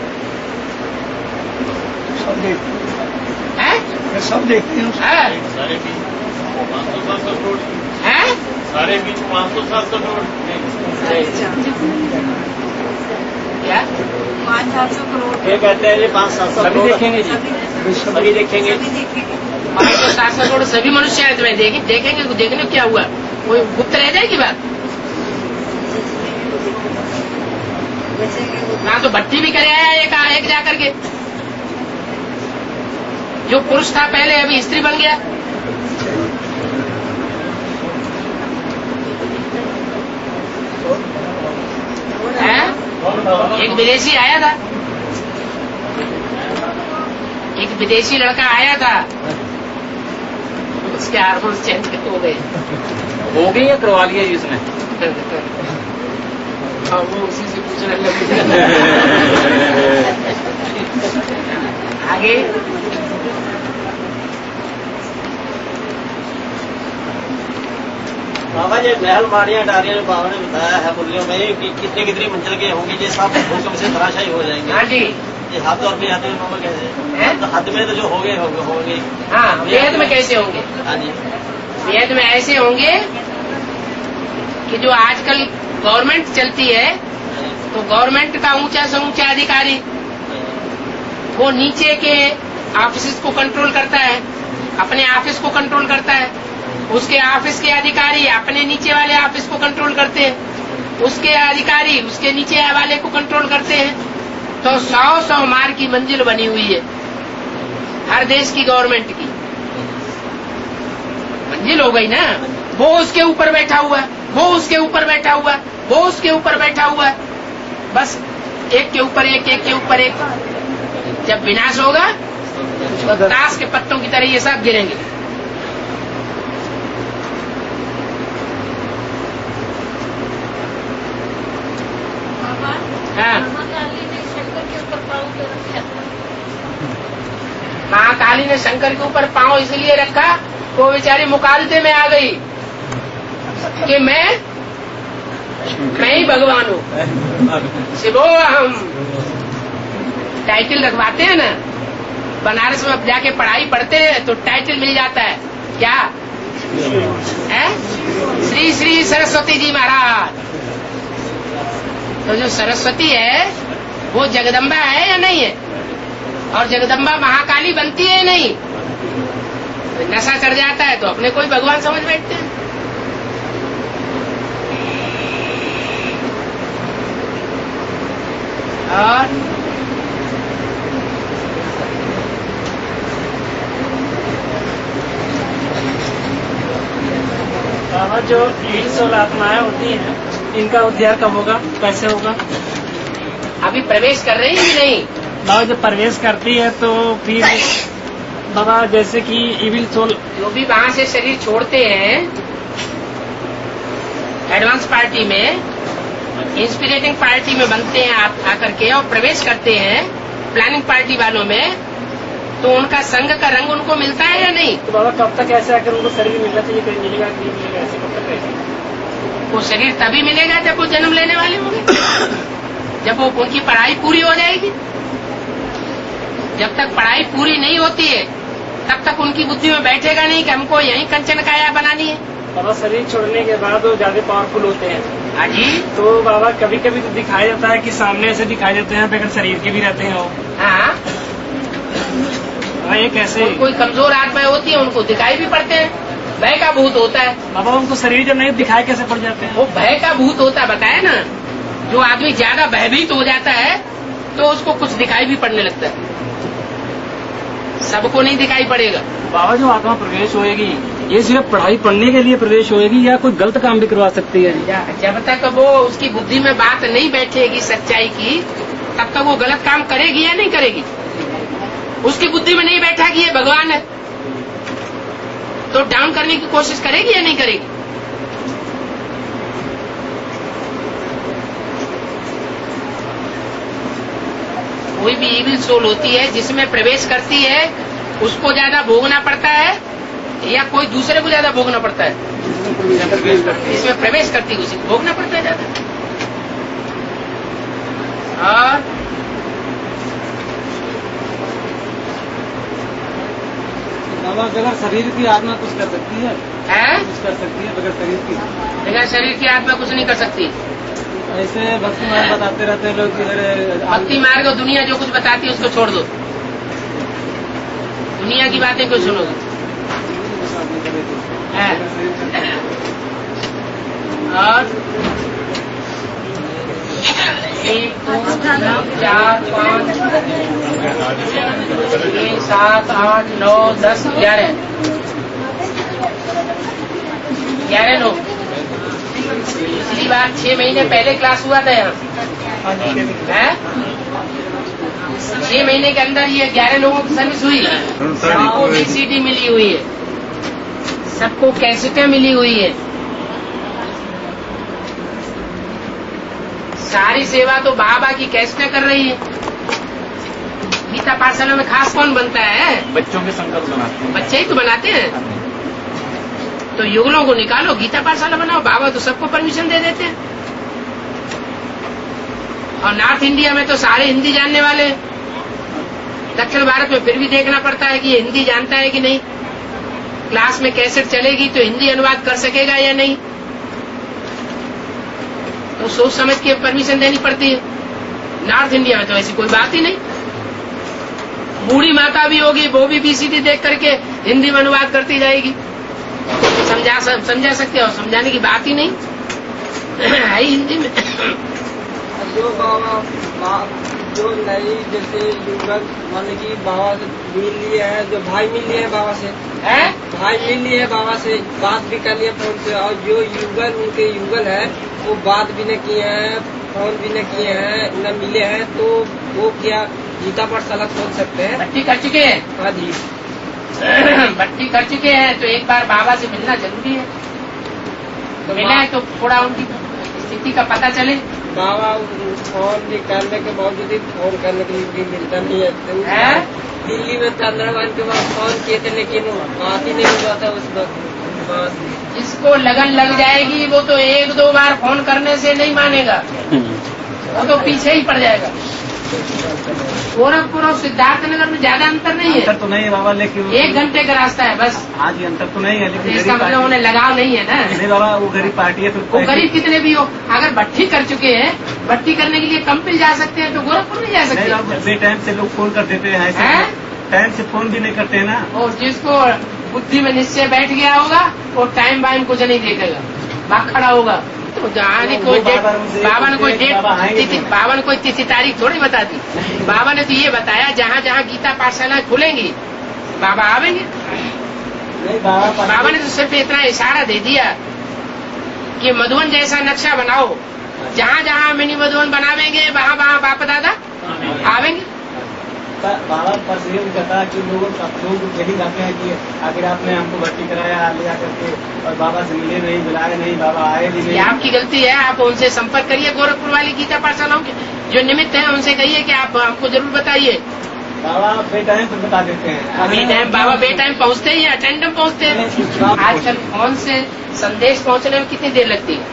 सब देखते हैं सारे भी 500-700 करोड़ हैं, सारे भी 500-700 करोड़ क्या 500-700 करोड़ ये कहते हैं 500-700 सभी देखेंगे जी, सभी देखेंगे। 500-700 करोड़ सभी मनुष्य है, तुम्हें देखेंगे तो देखने क्या हुआ, कोई गुप्त रह जाएगी बात। ना तो भट्टी भी करे आया एक जाकर के, जो पुरुष था पहले अभी स्त्री बन गया। एक विदेशी आया था, एक विदेशी लड़का आया था, उसके हार्मोन्स चेंज हो गए या करवा लिया जी उसने? और वो उसी से पूछने लगे आगे। बाबा जी महल माड़ियाँ डारियाँ जो बाबा ने बताया है मुरलियों में कि कितनी मंजिल के होंगे, ये सब भूकंप से तराशाही हो जाएंगे। हाँ जी, ये हद और बेहद में मामा कैसे, तो हद में तो जो होंगे। हाँ, बेहद में कैसे होंगे? हाँ जी, बेहद में ऐसे होंगे कि जो आजकल गवर्नमेंट चलती है, तो गवर्नमेंट का ऊंचा से ऊंचा अधिकारी वो नीचे के ऑफिस को कंट्रोल करता है, अपने ऑफिस को कंट्रोल करता है, उसके ऑफिस के अधिकारी अपने नीचे वाले ऑफिस को कंट्रोल करते हैं, उसके अधिकारी उसके नीचे वाले को कंट्रोल करते हैं। तो 100 मार की मंजिल बनी हुई है हर देश की गवर्नमेंट की मंजिल हो गई ना। वो उसके ऊपर बैठा हुआ, वो उसके ऊपर बैठा हुआ, वो उसके ऊपर बैठा हुआ, बस एक के ऊपर एक, एक के ऊपर एक। जब विनाश होगा तो ताश के पत्तों की तरह ये सब गिरेंगे। हाँ, महाकाली ने शंकर के ऊपर पांव इसलिए रखा, वो बेचारी मुकालते में आ गई कि मैं ही भगवान हूँ, शिवो हम। टाइटल रखवाते हैं ना, बनारस में अब जाके पढ़ाई पढ़ते हैं तो टाइटल मिल जाता है, क्या है? श्री श्री सरस्वती जी महाराज। तो जो सरस्वती है वो जगदम्बा है या नहीं है? और जगदम्बा महाकाली बनती है या नहीं? नशा चढ़ जाता है तो अपने कोई भगवान समझ बैठते हैं। और जो 300 आत्माएं होती हैं, इनका उद्धार कब होगा, कैसे होगा? अभी प्रवेश कर रही है कि नहीं? बाबा जब प्रवेश करती है तो फिर बाबा जैसे कि इविल सोल जो भी वहां से शरीर छोड़ते हैं एडवांस पार्टी में, इंस्पिरेटिंग पार्टी में बनते हैं आकर के और प्रवेश करते हैं प्लानिंग पार्टी वालों में, तो उनका संघ का रंग उनको मिलता है या नहीं? तो बाबा कब तक ऐसे आकर उनको शरीर मिलना चाहिए, कहीं मिलेगा कि नहीं मिलेगा, ऐसे कब तक रहेगा? वो शरीर तभी मिलेगा जब वो जन्म लेने वाले होंगे, जब वो उनकी पढ़ाई पूरी हो जाएगी। जब तक पढ़ाई पूरी नहीं होती है तब तक उनकी बुद्धि में बैठेगा नहीं कि हमको यही कंचन काया बनानी है। बाबा शरीर छोड़ने के बाद वो ज्यादा पावरफुल होते हैं। हाँ जी। तो बाबा कभी कभी तो दिखाई देता है कि सामने से दिखाई देते हैं, बगैर शरीर के भी रहते हैं वो। हाँ, ये कैसे? कोई कमजोर आत्माएं होती है उनको दिखाई भी पड़ते हैं, भय का भूत होता है। बाबा उनको शरीर जब नहीं दिखाई कैसे पड़ जाते हैं? वो भय का भूत होता है, बताया ना। जो आदमी ज्यादा भयभीत हो जाता है तो उसको कुछ दिखाई भी पड़ने लगता है, सबको नहीं दिखाई पड़ेगा। बाबा जो आत्मा प्रवेश होएगी ये सिर्फ पढ़ाई पढ़ने के लिए प्रवेश होएगी या कोई गलत काम भी करवा सकती है? जब तक वो उसकी बुद्धि में बात नहीं बैठेगी सच्चाई की, तब तक वो गलत काम करेगी या नहीं करेगी? उसकी बुद्धि में नहीं बैठा कि ये भगवान है, तो डाउन करने की कोशिश करेगी या नहीं करेगी? कोई भी इविल सोल होती है जिसमें प्रवेश करती है उसको ज्यादा भोगना पड़ता है या कोई दूसरे को ज्यादा भोगना पड़ता है? इसमें प्रवेश करती है उसी को भोगना पड़ता है ज्यादा। और बाबा बगैर शरीर की आत्मा कुछ कर सकती है? कुछ कर सकती है बगैर शरीर की? बगैर शरीर की आत्मा कुछ नहीं कर सकती। ऐसे भक्ति मार्ग बताते रहते हैं लोग। भक्ति मार्ग और दुनिया जो कुछ बताती है उसको छोड़ दो, दुनिया की बातें क्यों सुनोगे? और 1 2 3 4 5 6 7 8 9 10 11 लोग। पिछली बार 6 महीने पहले क्लास हुआ था यहाँ, 6 महीने के अंदर ये 11 लोगों की सर्विस हुई। सबको VCD मिली हुई है, सबको कैसेटें मिली हुई है। सारी सेवा तो बाबा की कैसेटें कर रही है। गीता पाठशाला में खास कौन बनता है? बच्चों के संकल्प बनाते हैं, बच्चे ही तो बनाते हैं। तो युगलों को निकालो, गीता पाठशाला बनाओ। बाबा तो सबको परमिशन दे देते हैं। और नॉर्थ इंडिया में तो सारे हिंदी जानने वाले हैं। दक्षिण भारत में फिर भी देखना पड़ता है कि ये हिंदी जानता है कि नहीं। क्लास में कैसेट चलेगी तो हिंदी अनुवाद कर सकेगा या नहीं, तो सोच समझ के परमिशन देनी पड़ती है। नॉर्थ इंडिया में तो ऐसी कोई बात ही नहीं। बूढ़ी माता भी होगी, वो भी VCD देख करके हिंदी में अनुवाद करती जाएगी। समझा सकते हो, समझाने की बात ही नहीं है हिंदी में। जो बाबा जो नई जैसे युगल मान लीजिए बाबा से मिल लिए हैं, जो भाई मिल लिए हैं बाबा से, भाई मिल लिए हैं बाबा से, बात भी कर लिए फोन से। और जो युगल उनके युगल है वो बात भी न किए हैं, फोन भी न किए हैं, न मिले हैं, तो वो क्या गीता पाठशाला खोल सकते हैं? भट्टी कर चुके हैं। हाँ जी, भट्टी कर चुके हैं तो एक बार बाबा से मिलना जरूरी है। तो मिला है तो थोड़ा उनकी स्थिति का पता चले। बाबा फोन भी करने के बावजूद भी फोन करने के लिए भी मिलता नहीं है। दिल्ली में चंद्रभान के बाद फोन किए थे लेकिन बात ही नहीं हुआ था उस वक्त। जिसको लगन लग जाएगी वो तो 1-2 बार फोन करने से नहीं मानेगा, वो तो पीछे ही पड़ जाएगा। गोरखपुर और सिद्धार्थनगर में ज्यादा अंतर नहीं है। अंतर तो नहीं है बाबा, लेकिन 1 घंटे का रास्ता है बस। हाँ जी, अंतर तो नहीं है, लेकिन इसका मतलब उन्हें लगाव नहीं है ना। नहीं बाबा, वो गरीब पार्टी है। वो गरीब कितने भी हो, अगर भट्टी कर चुके हैं, भट्टी करने के लिए कंपिल जा सकते हैं तो गोरखपुर नहीं जा सकते। बेटाइम से लोग फोन कर देते हैं, टाइम से फोन भी नहीं करते हैं ना। और जिसको बुद्धि में निश्चय बैठ गया होगा वो टाइम वाइम कुछ नहीं देखेगा, भाग खड़ा होगा। तो जहाँ कोई डेट, बाबा ने कोई डेट, बाबा ने कोई तिथि तारीख थोड़ी बता दी। बाबा ने तो ये बताया जहाँ जहाँ गीता पाठशाला खुलेंगी बाबा आवेंगे। बाबा ने तो सिर्फ इतना इशारा दे दिया कि मधुबन जैसा नक्शा बनाओ, जहाँ जहाँ मिनी मधुबन बनावेंगे वहाँ वहाँ बाप दादा आवेंगे। बाबा बस ये कहता है कि लोग यही कहते हैं कि आखिर आपने हमको भर्ती कराया ले जाकर के और बाबा से मिले नहीं, बुलाए नहीं, बाबा आए भी नहीं। आपकी गलती है, आप उनसे संपर्क करिए। गोरखपुर वाली गीता पाठशालाओं के जो निमित्त है उनसे कहिए कि आप हमको जरूर बताइए। बाबा बेटाइम तो बता देते हैं। बेटाइम बाबा बेटाइम पहुँचते ही अटेंडम पहुँचते हैं। आजकल फोन से संदेश पहुँचने में कितनी देर लगती है?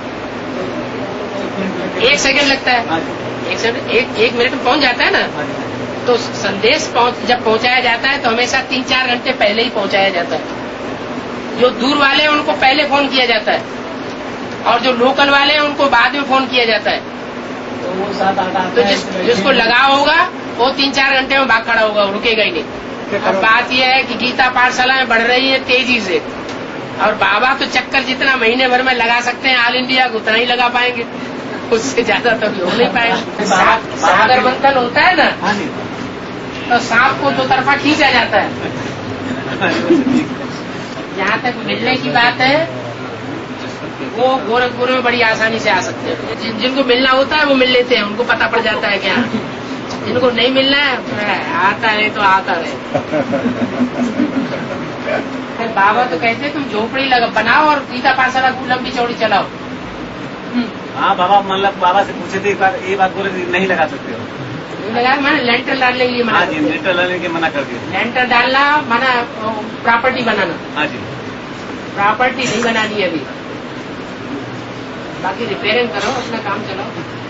1 सेकंड लगता है। 1 मिनट में पहुँच जाता है ना। तो संदेश जब पहुंचाया जाता है तो हमेशा 3-4 घंटे पहले ही पहुंचाया जाता है। जो दूर वाले हैं उनको पहले फोन किया जाता है और जो लोकल वाले हैं उनको बाद में फोन किया जाता है। तो वो 7-8 तो जिसको लगाव होगा वो 3-4 घंटे में भाग खड़ा होगा, रुकेगा ही नहीं। अब बात यह है कि गीता पाठशालाएं बढ़ रही है तेजी से और बाबा तो चक्कर जितना महीने भर में लगा सकते हैं ऑल इंडिया को उतना ही लगा पाएंगे, उससे ज्यादा तो हो नहीं पाएंगे। सागर मंथन होता है ना, तो सांप को 2 तरफा खींचा जाता है। जहाँ तक मिलने की बात है वो गोरखपुर में बड़ी आसानी से आ सकते हैं। जिनको मिलना होता है वो मिल लेते हैं, उनको पता पड़ जाता है क्या। जिनको नहीं मिलना है आता है तो आता रहे। बाबा तो कहते तुम झोपड़ी लगा बनाओ और गीता पाठशाला को लंबी चौड़ी चलाओ। हाँ बाबा, मतलब बाबा से पूछे थे ये बात बोले नहीं लगा सकते हो। नहीं लगा मैंने लेंटर डालने के लिए मना। हाँ जी, लेंटर डालने के मना कर दिया। लेंटर डालना मना, प्रॉपर्टी बनाना। हाँ जी, प्रॉपर्टी नहीं बनानी अभी, बाकी रिपेयरिंग करो, अपना काम चलाओ।